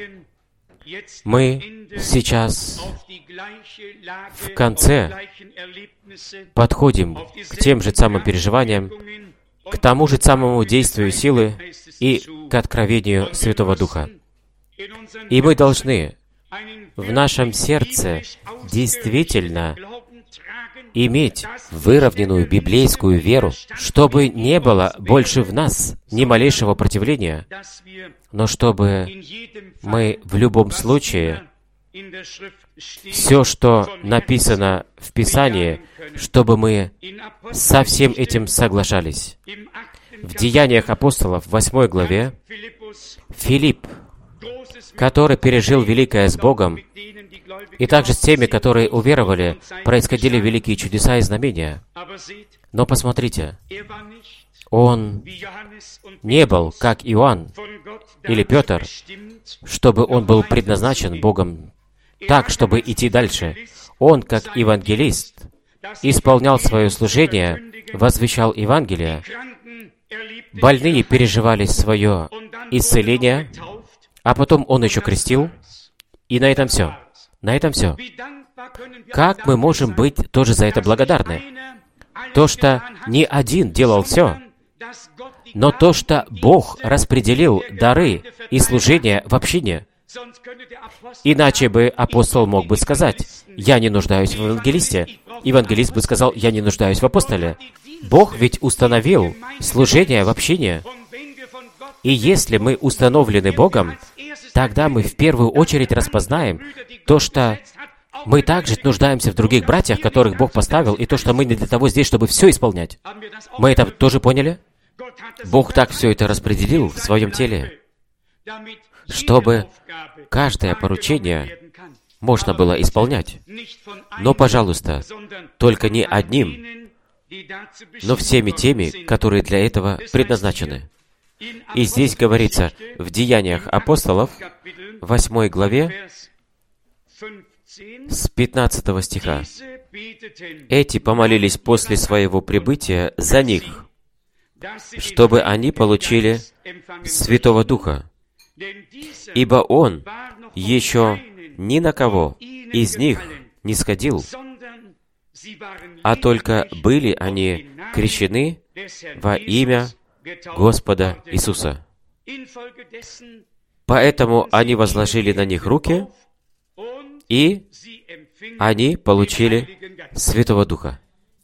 Speaker 1: мы сейчас в конце подходим к тем же самым переживаниям, к тому же самому действию силы и к откровению Святого Духа. И мы должны в нашем сердце действительно иметь выровненную библейскую веру, чтобы не было больше в нас ни малейшего противления, но чтобы мы в любом случае все, что написано в Писании, чтобы мы со всем этим соглашались. В Деяниях апостолов, в восьмой главе, Филипп, который пережил великое с Богом, и также с теми, которые уверовали, происходили великие чудеса и знамения. Но посмотрите, он не был, как Иоанн или Петр, чтобы он был предназначен Богом так, чтобы идти дальше. Он, как евангелист, исполнял свое служение, возвещал Евангелие, больные переживали свое исцеление, а потом Он еще крестил, и на этом все. На этом все. Как мы можем быть тоже за это благодарны? То, что не один делал все, но то, что Бог распределил дары и служение в общине. Иначе бы апостол мог бы сказать: «Я не нуждаюсь в евангелисте». Евангелист бы сказал: «Я не нуждаюсь в апостоле». Бог ведь установил служение в общине. И если мы установлены Богом, тогда мы в первую очередь распознаем то, что мы также нуждаемся в других братьях, которых Бог поставил, и то, что мы не для того здесь, чтобы все исполнять. Мы это тоже поняли? Бог так все это распределил в своем теле, чтобы каждое поручение можно было исполнять. Но, пожалуйста, только не одним, но всеми теми, которые для этого предназначены. И здесь говорится в Деяниях апостолов, восьмой главе, с пятнадцатого стиха. «Эти помолились после своего прибытия за них, чтобы они получили Святого Духа, ибо Он еще ни на кого из них не сходил, а только были они крещены во имя Господа Иисуса. Поэтому они возложили на них руки, и они получили Святого Духа».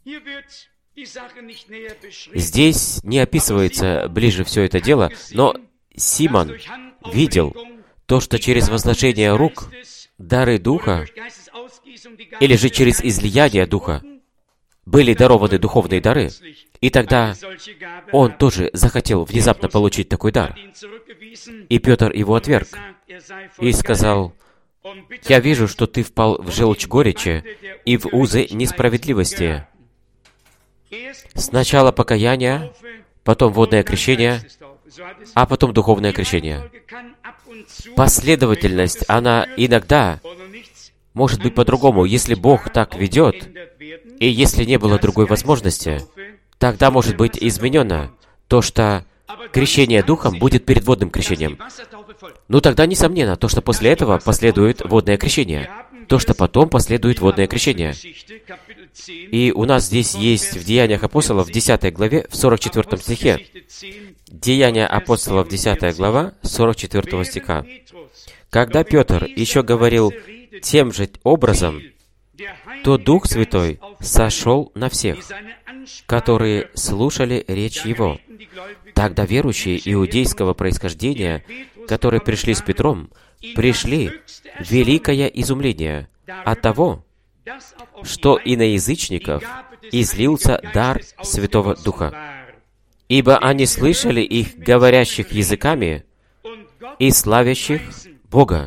Speaker 1: Здесь не описывается ближе все это дело, но Симон видел то, что через возложение рук дары Духа, или же через излияние Духа, были дарованы духовные дары, и тогда он тоже захотел внезапно получить такой дар. И Петр его отверг и сказал: «Я вижу, что ты впал в желчь горечи и в узы несправедливости. Сначала покаяние, потом водное крещение, а потом духовное крещение». Последовательность, она иногда может быть по-другому. Если Бог так ведет, и если не было другой возможности, тогда может быть изменено то, что крещение Духом будет перед водным крещением. Ну тогда, несомненно, то, что после этого последует водное крещение, то, что потом последует водное крещение. И у нас здесь есть в Деяниях апостолов в десятой главе, в сорок четвёртом стихе. Деяния апостолов, десятая глава, сорок четвёртого стиха. «Когда Петр еще говорил тем же образом, то Дух Святой сошел на всех, которые слушали речь Его. Тогда верующие иудейского происхождения, которые пришли с Петром, пришли в великое изумление от того, что и на язычников излился дар Святого Духа. Ибо они слышали их, говорящих языками и славящих Бога».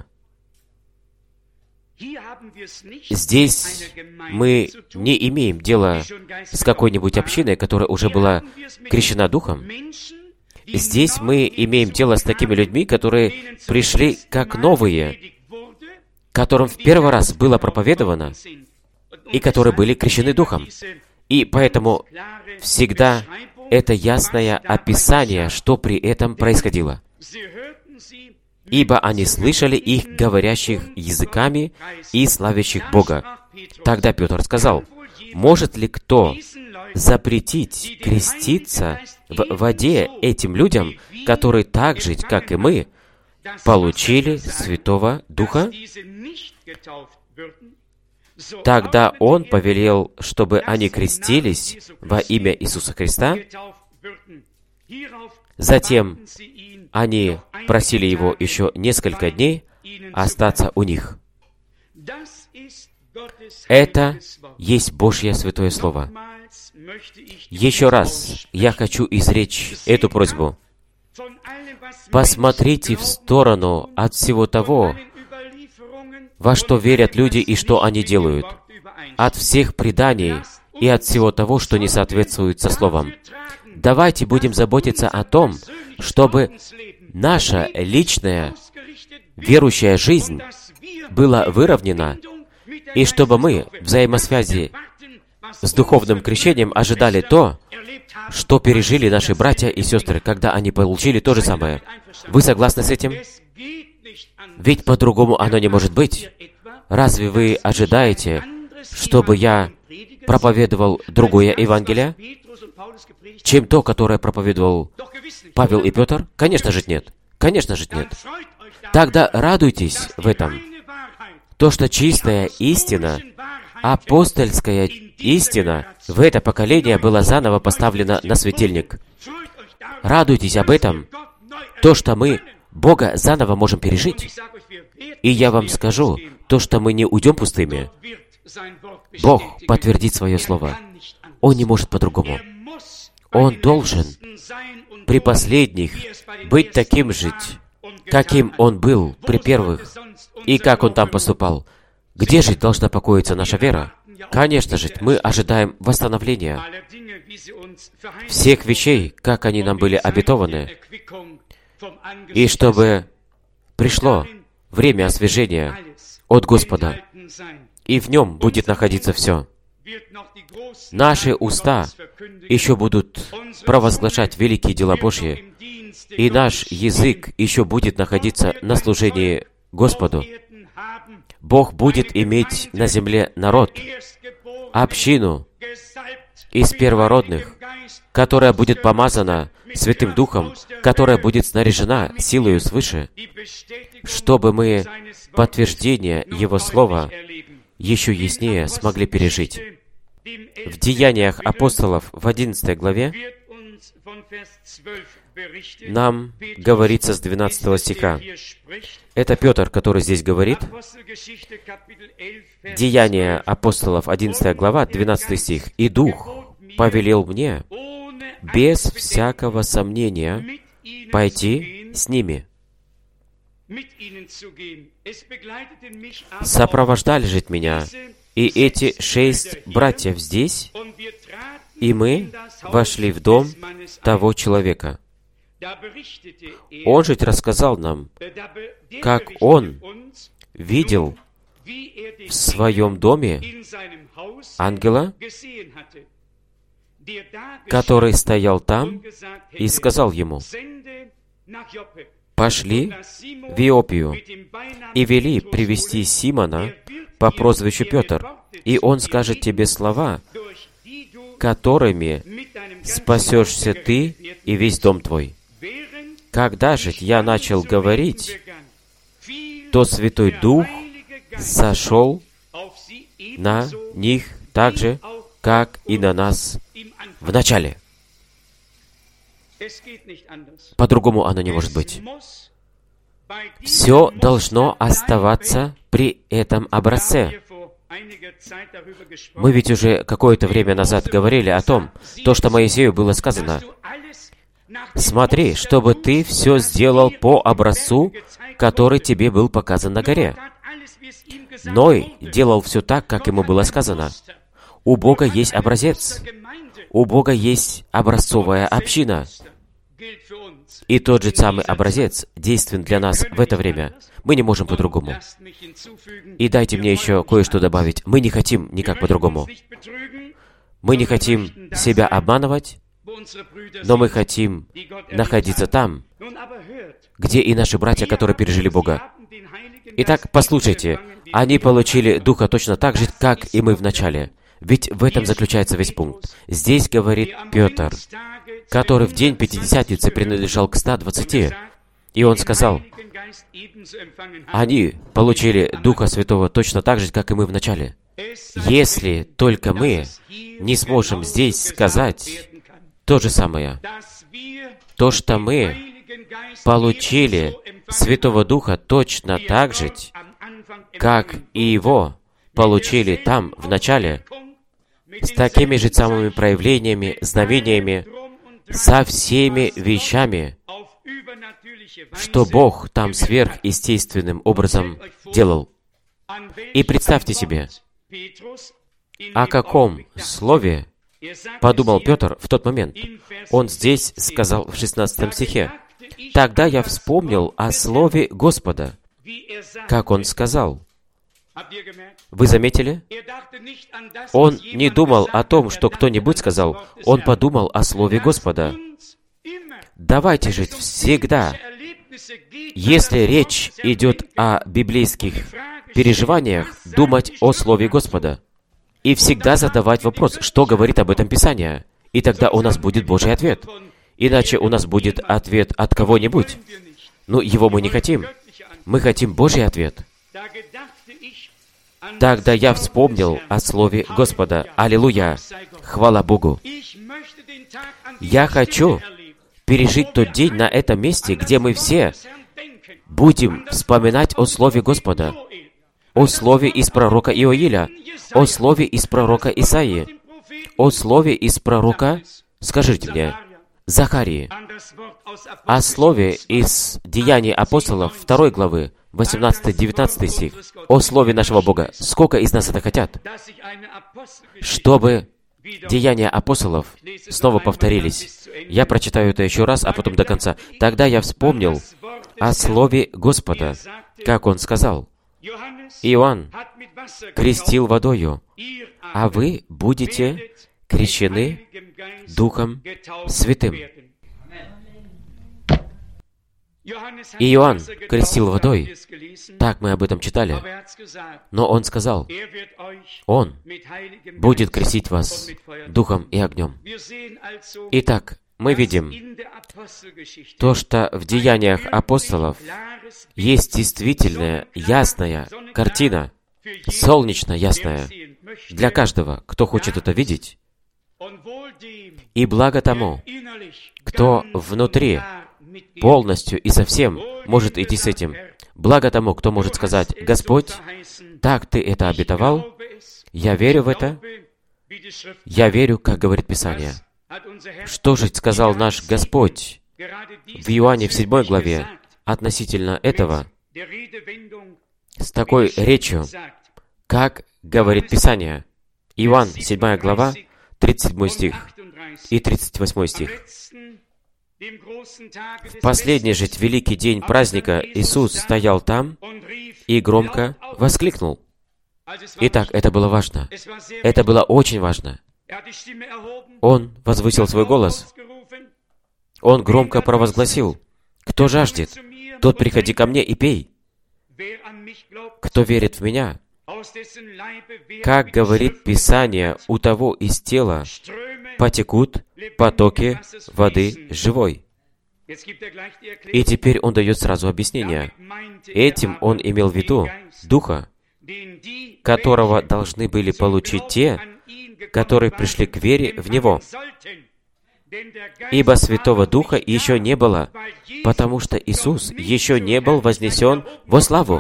Speaker 1: Здесь мы не имеем дела с какой-нибудь общиной, которая уже была крещена Духом. Здесь мы имеем дело с такими людьми, которые пришли как новые, которым в первый раз было проповедовано, и которые были крещены Духом. И поэтому всегда это ясное описание, что при этом происходило. «Ибо они слышали их, говорящих языками и славящих Бога». Тогда Петр сказал: «Может ли кто запретить креститься в воде этим людям, которые так же, как и мы, получили Святого Духа?» Тогда он повелел, чтобы они крестились во имя Иисуса Христа. Затем они просили его еще несколько дней остаться у них. Это есть Божье Святое Слово. Еще раз я хочу изречь эту просьбу. Посмотрите в сторону от всего того, во что верят люди и что они делают, от всех преданий и от всего того, что не соответствует со Словом. Давайте будем заботиться о том, чтобы наша личная верующая жизнь была выровнена, и чтобы мы в взаимосвязи с духовным крещением ожидали то, что пережили наши братья и сестры, когда они получили то же самое. Вы согласны с этим? Ведь по-другому оно не может быть. Разве вы ожидаете, чтобы я проповедовал другое Евангелие, чем то, которое проповедовал Павел и Петр? Конечно же нет. Конечно же нет. Тогда радуйтесь в этом. То, что чистая истина, апостольская истина в это поколение была заново поставлена на светильник. Радуйтесь об этом. То, что мы Бога заново можем пережить. И я вам скажу, то, что мы не уйдем пустыми. Бог подтвердит Свое Слово. Он не может по-другому. Он должен при последних быть таким же, каким Он был при первых, и как Он там поступал. Где же должна покоиться наша вера? Конечно же, мы ожидаем восстановления всех вещей, как они нам были обетованы, и чтобы пришло время освежения от Господа, и в Нем будет находиться все. Наши уста еще будут провозглашать великие дела Божьи, и наш язык еще будет находиться на служении Господу. Бог будет иметь на земле народ, общину из первородных, которая будет помазана Святым Духом, которая будет снаряжена силою свыше, чтобы мы подтверждение Его Слова еще яснее смогли пережить. В Деяниях апостолов в одиннадцатой главе нам говорится с двенадцатого стиха. Это Петр, который здесь говорит. Деяния апостолов, одиннадцатая глава, двенадцатый стих. «И Дух повелел мне без всякого сомнения пойти с ними». Сопровождали же меня и эти шесть братьев здесь, и мы вошли в дом того человека. Он же рассказал нам, как он видел в своем доме ангела, который стоял там и сказал ему: «Пошли в Иопию и вели привести Симона по прозвищу Петр, и он скажет тебе слова, которыми спасешься ты и весь дом твой». Когда же я начал говорить, то Святой Дух сошел на них так же, как и на нас в начале. По-другому оно не может быть. Все должно оставаться при этом образце. Мы ведь уже какое-то время назад говорили о том, то, что Моисею было сказано: «Смотри, чтобы ты все сделал по образцу, который тебе был показан на горе». Ной делал все так, как ему было сказано. У Бога есть образец. У Бога есть образцовая община. И тот же самый образец действен для нас в это время. Мы не можем по-другому. И дайте мне еще кое-что добавить. Мы не хотим никак по-другому. Мы не хотим себя обманывать, но мы хотим находиться там, где и наши братья, которые пережили Бога. Итак, послушайте, они получили Духа точно так же, как и мы в начале. Ведь в этом заключается весь пункт. Здесь говорит Петр, который в день Пятидесятницы принадлежал к ста двадцати. И он сказал, они получили Духа Святого точно так же, как и мы в начале. Если только мы не сможем здесь сказать то же самое, то, что мы получили Святого Духа точно так же, как и Его получили там, в начале, с такими же самыми проявлениями, знамениями, со всеми вещами, что Бог там сверхъестественным образом делал. И представьте себе, о каком слове подумал Петр в тот момент. Он здесь сказал в шестнадцатом стихе: «Тогда я вспомнил о слове Господа», как он сказал. Вы заметили? Он не думал о том, что кто-нибудь сказал. Он подумал о слове Господа. Давайте же всегда если речь идет о библейских переживаниях, думать о Слове Господа и всегда задавать вопрос, что говорит об этом Писание. И тогда у нас будет Божий ответ. Иначе у нас будет ответ от кого-нибудь. Но его мы не хотим. Мы хотим Божий ответ. Тогда я вспомнил о Слове Господа. Аллилуйя! Хвала Богу! Я хочу пережить тот день на этом месте, где мы все будем вспоминать о Слове Господа, о Слове из пророка Иоиля, о Слове из пророка Исаии, о Слове из пророка, скажите мне, Захарии, о Слове из Деяний апостолов второй главы, восемнадцатый-девятнадцатый стих, о Слове нашего Бога. Сколько из нас это хотят? Чтобы Деяния апостолов снова повторились. Я прочитаю это еще раз, а потом до конца. Тогда я вспомнил о Слове Господа, как Он сказал. Иоанн крестил водою, а вы будете крещены Духом Святым. Иоанн крестил водой. Так мы об этом читали. Но он сказал, Он будет крестить вас Духом и огнем. Итак, мы видим то, что в Деяниях апостолов есть действительно ясная картина, солнечно ясная, для каждого, кто хочет это видеть. И благо тому, кто внутри полностью и совсем может идти с этим. Благо тому, кто может сказать, «Господь, так Ты это обетовал, я верю в это, я верю, как говорит Писание». Что же сказал наш Господь в Иоанне в седьмой главе относительно этого, с такой речью, как говорит Писание? Иоанн, седьмая глава, тридцать седьмой стих и тридцать восьмой стих. В последний же великий день праздника Иисус стоял там и громко воскликнул. Итак, это было важно. Это было очень важно. Он возвысил свой голос. Он громко провозгласил, «Кто жаждет, тот приходи ко мне и пей. Кто верит в Меня, как говорит Писание, у того из тела потекут потоки воды живой». И теперь он дает сразу объяснение. Этим он имел в виду Духа, которого должны были получить те, которые пришли к вере в Него. Ибо Святого Духа еще не было, потому что Иисус еще не был вознесен во славу.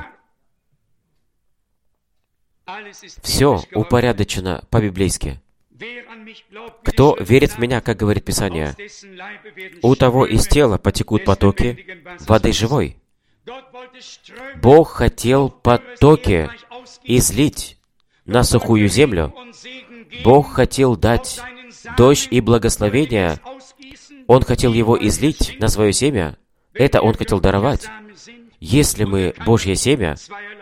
Speaker 1: Все упорядочено по-библейски. Кто верит в Меня, как говорит Писание, у того из тела потекут потоки воды живой. Бог хотел потоки излить на сухую землю. Бог хотел дать дождь и благословение. Он хотел его излить на свое семя. Это Он хотел даровать. Если мы Божье семя,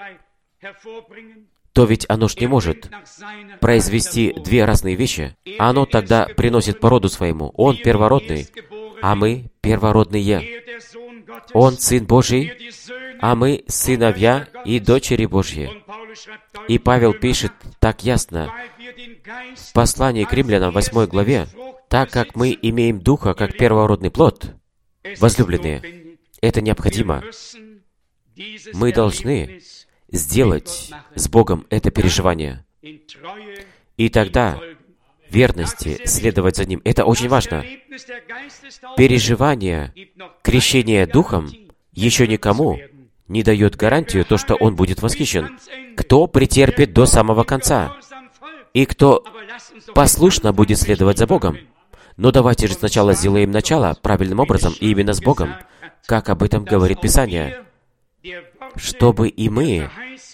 Speaker 1: то ведь оно ж не может произвести две разные вещи. Оно тогда приносит по роду своему. Он первородный, а мы первородные. Он Сын Божий, а мы сыновья и дочери Божьи. И Павел пишет так ясно в послании к римлянам, восьмой главе, так как мы имеем Духа как первородный плод, возлюбленные, это необходимо. Мы должны сделать с Богом это переживание. И тогда верности следовать за Ним. Это очень важно. Переживание крещения Духом еще никому не дает гарантию, то, что он будет восхищен. Кто претерпит до самого конца? И кто послушно будет следовать за Богом? Но давайте же сначала сделаем начало правильным образом, и именно с Богом, как об этом говорит Писание, чтобы и мы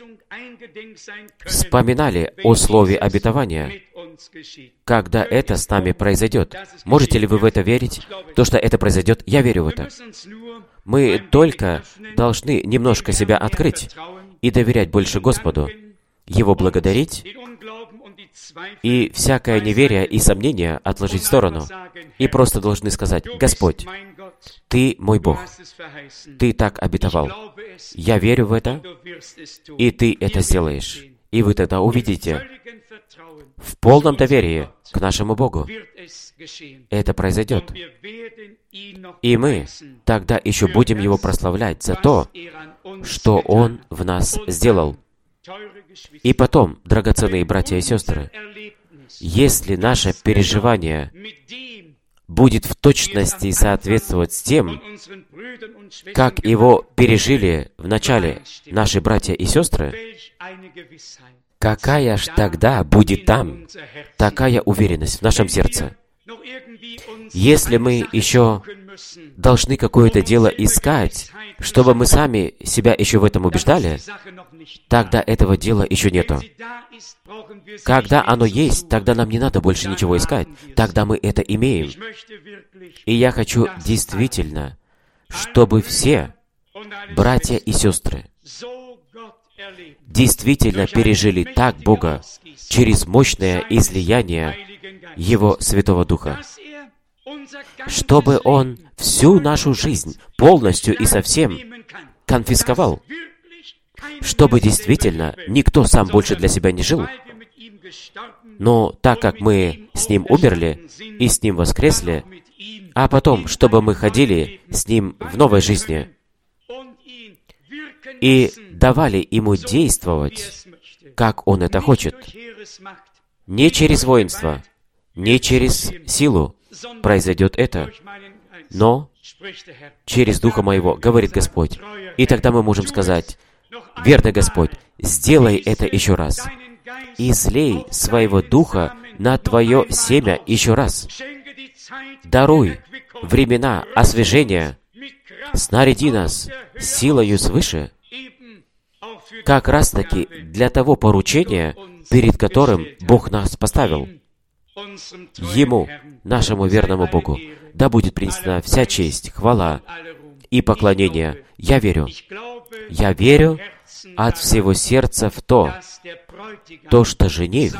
Speaker 1: вспоминали о слове обетования, когда это с нами произойдет. Можете ли вы в это верить? То, что это произойдет, я верю в это. Мы только должны немножко себя открыть и доверять больше Господу, Его благодарить, и всякое неверие и сомнение отложить в сторону, и просто должны сказать: «Господь, Ты мой Бог. Ты так обетовал. Я верю в это, и Ты это сделаешь. И вы тогда увидите в полном доверии к нашему Богу. Это произойдет. И мы тогда еще будем Его прославлять за то, что Он в нас сделал. И потом, драгоценные братья и сестры, если наше переживание будет в точности соответствовать с тем, как его пережили в начале наши братья и сестры, какая ж тогда будет там такая уверенность в нашем сердце? Если мы еще должны какое-то дело искать, чтобы мы сами себя еще в этом убеждали, тогда этого дела еще нету. Когда оно есть, тогда нам не надо больше ничего искать. Тогда мы это имеем. И я хочу действительно, чтобы все братья и сестры действительно пережили так Бога через мощное излияние Его Святого Духа, чтобы Он всю нашу жизнь полностью и совсем конфисковал, чтобы действительно никто сам больше для себя не жил, но так как мы с Ним умерли и с Ним воскресли, а потом, чтобы мы ходили с Ним в новой жизни и давали Ему действовать, как Он это хочет. Не через воинство, не через силу произойдет это, но через Духа Моего, говорит Господь. И тогда мы можем сказать: «Верный Господь, сделай это еще раз. Излей своего Духа на Твое семя еще раз. Даруй времена освежения, снаряди нас силою свыше, как раз-таки для того поручения, перед которым Бог нас поставил. Ему, нашему верному Богу, да будет принесена вся честь, хвала и поклонение. Я верю. Я верю от всего сердца в то, то, что жених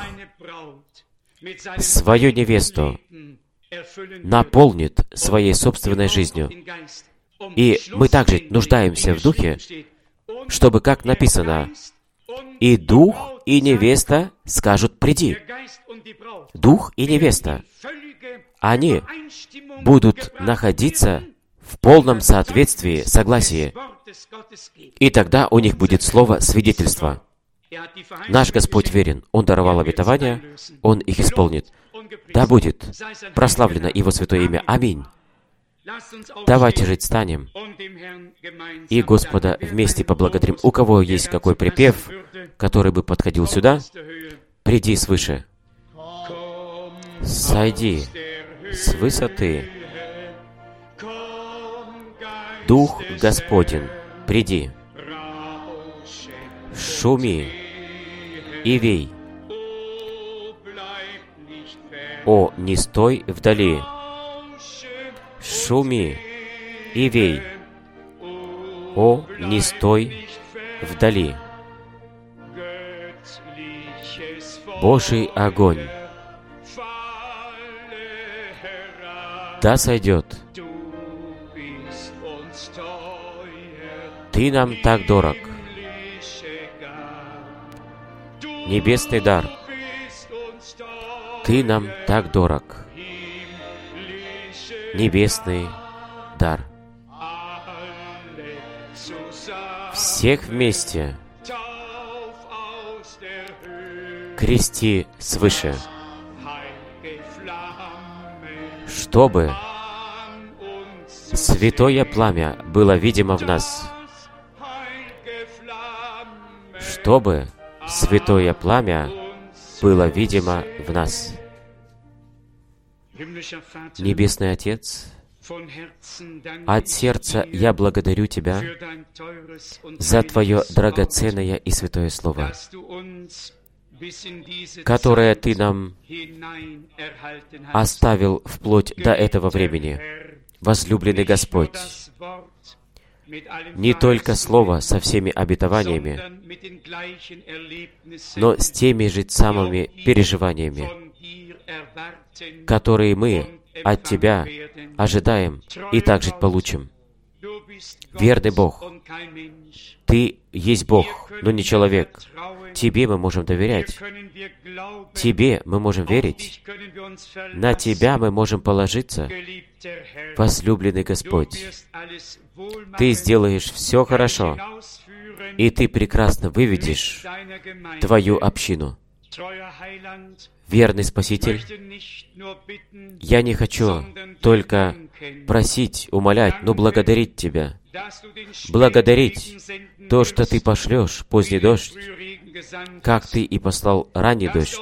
Speaker 1: свою невесту наполнит своей собственной жизнью. И мы также нуждаемся в Духе, чтобы, как написано, «И Дух, и невеста скажут: приди». Дух и невеста, они будут находиться в полном соответствии, согласии. И тогда у них будет слово свидетельства. Наш Господь верен. Он даровал обетования, Он их исполнит. Да будет прославлено Его святое имя. Аминь. Давайте же встанем и Господа вместе поблагодарим. У кого есть какой припев, который бы подходил сюда, приди свыше. Сойди с высоты. Дух Господень, приди. Шуми и вей. О, не стой вдали. Шуми и вей. О, не стой вдали. Божий огонь да сойдет. Ты нам так дорог. Небесный дар. Ты нам так дорог. Небесный дар. Всех вместе крести свыше, чтобы святое пламя было видимо в нас, чтобы святое пламя было видимо в нас. Небесный Отец, от сердца я благодарю Тебя за Твое драгоценное и святое Слово, которое Ты нам оставил вплоть до этого времени. Возлюбленный Господь, не только Слово со всеми обетованиями, но с теми же самыми переживаниями, которые мы от Тебя ожидаем и так жить получим. Верный Бог, Ты есть Бог, но не человек. Тебе мы можем доверять. Тебе мы можем верить. На Тебя мы можем положиться. Возлюбленный Господь, Ты сделаешь все хорошо, и Ты прекрасно выведешь Твою общину. Верный Спаситель, я не хочу только просить, умолять, но благодарить Тебя. Благодарить то, что Ты пошлешь поздний дождь, как Ты и послал ранний дождь.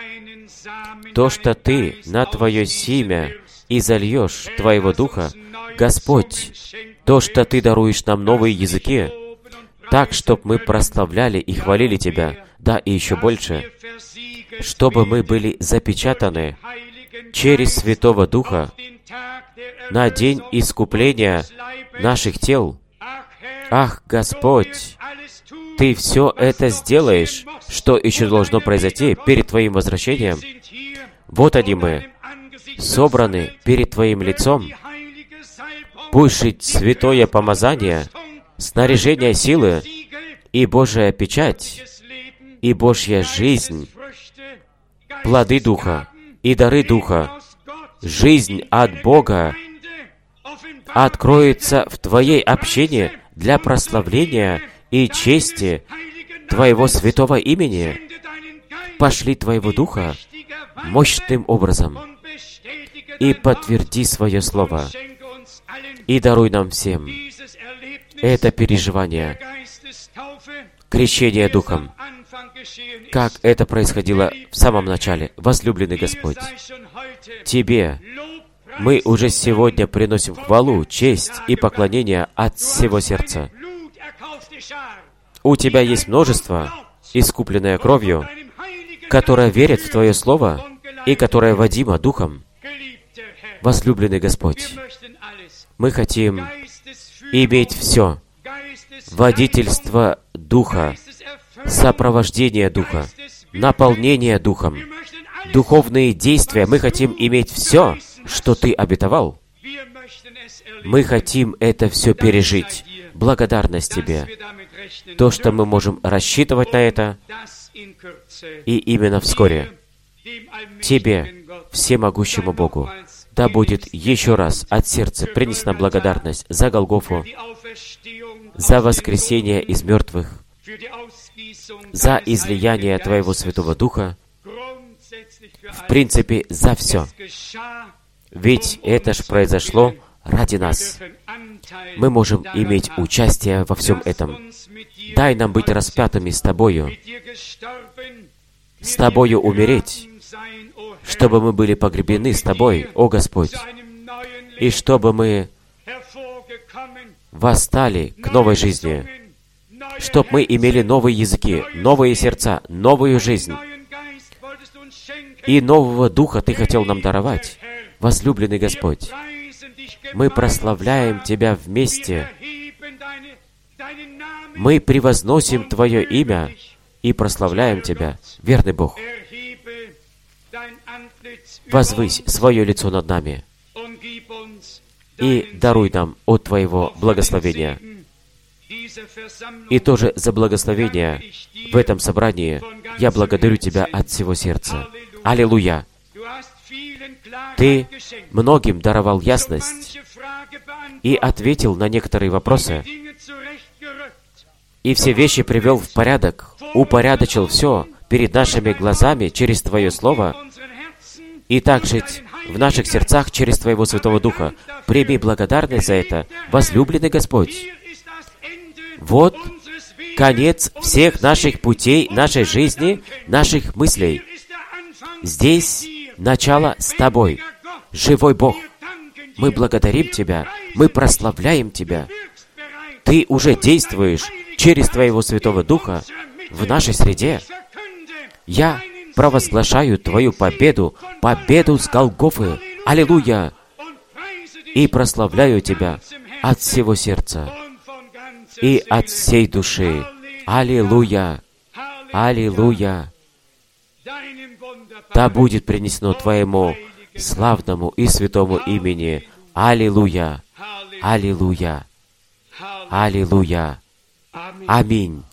Speaker 1: То, что Ты на Твое семя и зальешь Твоего Духа, Господь, то, что Ты даруешь нам новые языки, так, чтобы мы прославляли и хвалили Тебя, да, и еще больше, чтобы мы были запечатаны через Святого Духа на день искупления наших тел. Ах, Господь, Ты все это сделаешь, что еще должно произойти перед Твоим возвращением. Вот они мы, собраны перед Твоим лицом, пусть святое помазание, снаряжение силы и Божья печать, и Божья жизнь, плоды Духа и дары Духа, жизнь от Бога откроется в Твоей общине для прославления и чести Твоего святого имени. Пошли Твоего Духа мощным образом и подтверди Свое Слово, и даруй нам всем это переживание, крещение Духом, как это происходило в самом начале. Возлюбленный Господь, Тебе мы уже сегодня приносим хвалу, честь и поклонение от всего сердца. У Тебя есть множество, искупленное кровью, которое верит в Твое Слово и которое водимо Духом. Возлюбленный Господь, мы хотим иметь все: водительство Духа, сопровождение Духа, наполнение Духом, духовные действия. Мы хотим иметь все, что Ты обетовал. Мы хотим это все пережить. Благодарность Тебе. То, что мы можем рассчитывать на это, и именно вскоре. Тебе, всемогущему Богу, да будет еще раз от сердца принесена благодарность за Голгофу, за воскресение из мертвых, за излияние Твоего Святого Духа, в принципе, за все. Ведь это ж произошло ради нас. Мы можем иметь участие во всем этом. Дай нам быть распятыми с Тобою, с Тобою умереть, чтобы мы были погребены с Тобой, о Господь, и чтобы мы восстали к новой жизни, чтобы мы имели новые языки, новые сердца, новую жизнь. И нового Духа Ты хотел нам даровать. Возлюбленный Господь, мы прославляем Тебя вместе. Мы превозносим Твое имя и прославляем Тебя, верный Бог. Возвысь свое лицо над нами и даруй нам от Твоего благословения. И тоже за благословение в этом собрании я благодарю Тебя от всего сердца. Аллилуйя! Ты многим даровал ясность и ответил на некоторые вопросы, и все вещи привел в порядок, упорядочил все перед нашими глазами через Твое Слово, и так жить в наших сердцах через Твоего Святого Духа. Прими благодарность за это, возлюбленный Господь. Вот конец всех наших путей, нашей жизни, наших мыслей. Здесь начало с Тобой, живой Бог. Мы благодарим Тебя, мы прославляем Тебя. Ты уже действуешь через Твоего Святого Духа в нашей среде. Я провозглашаю Твою победу, победу с Голгофы. Аллилуйя! И прославляю Тебя от всего сердца и от всей души. Аллилуйя! Аллилуйя! Да будет принесено Твоему славному и святому имени. Аллилуйя! Аллилуйя! Аллилуйя! Аминь!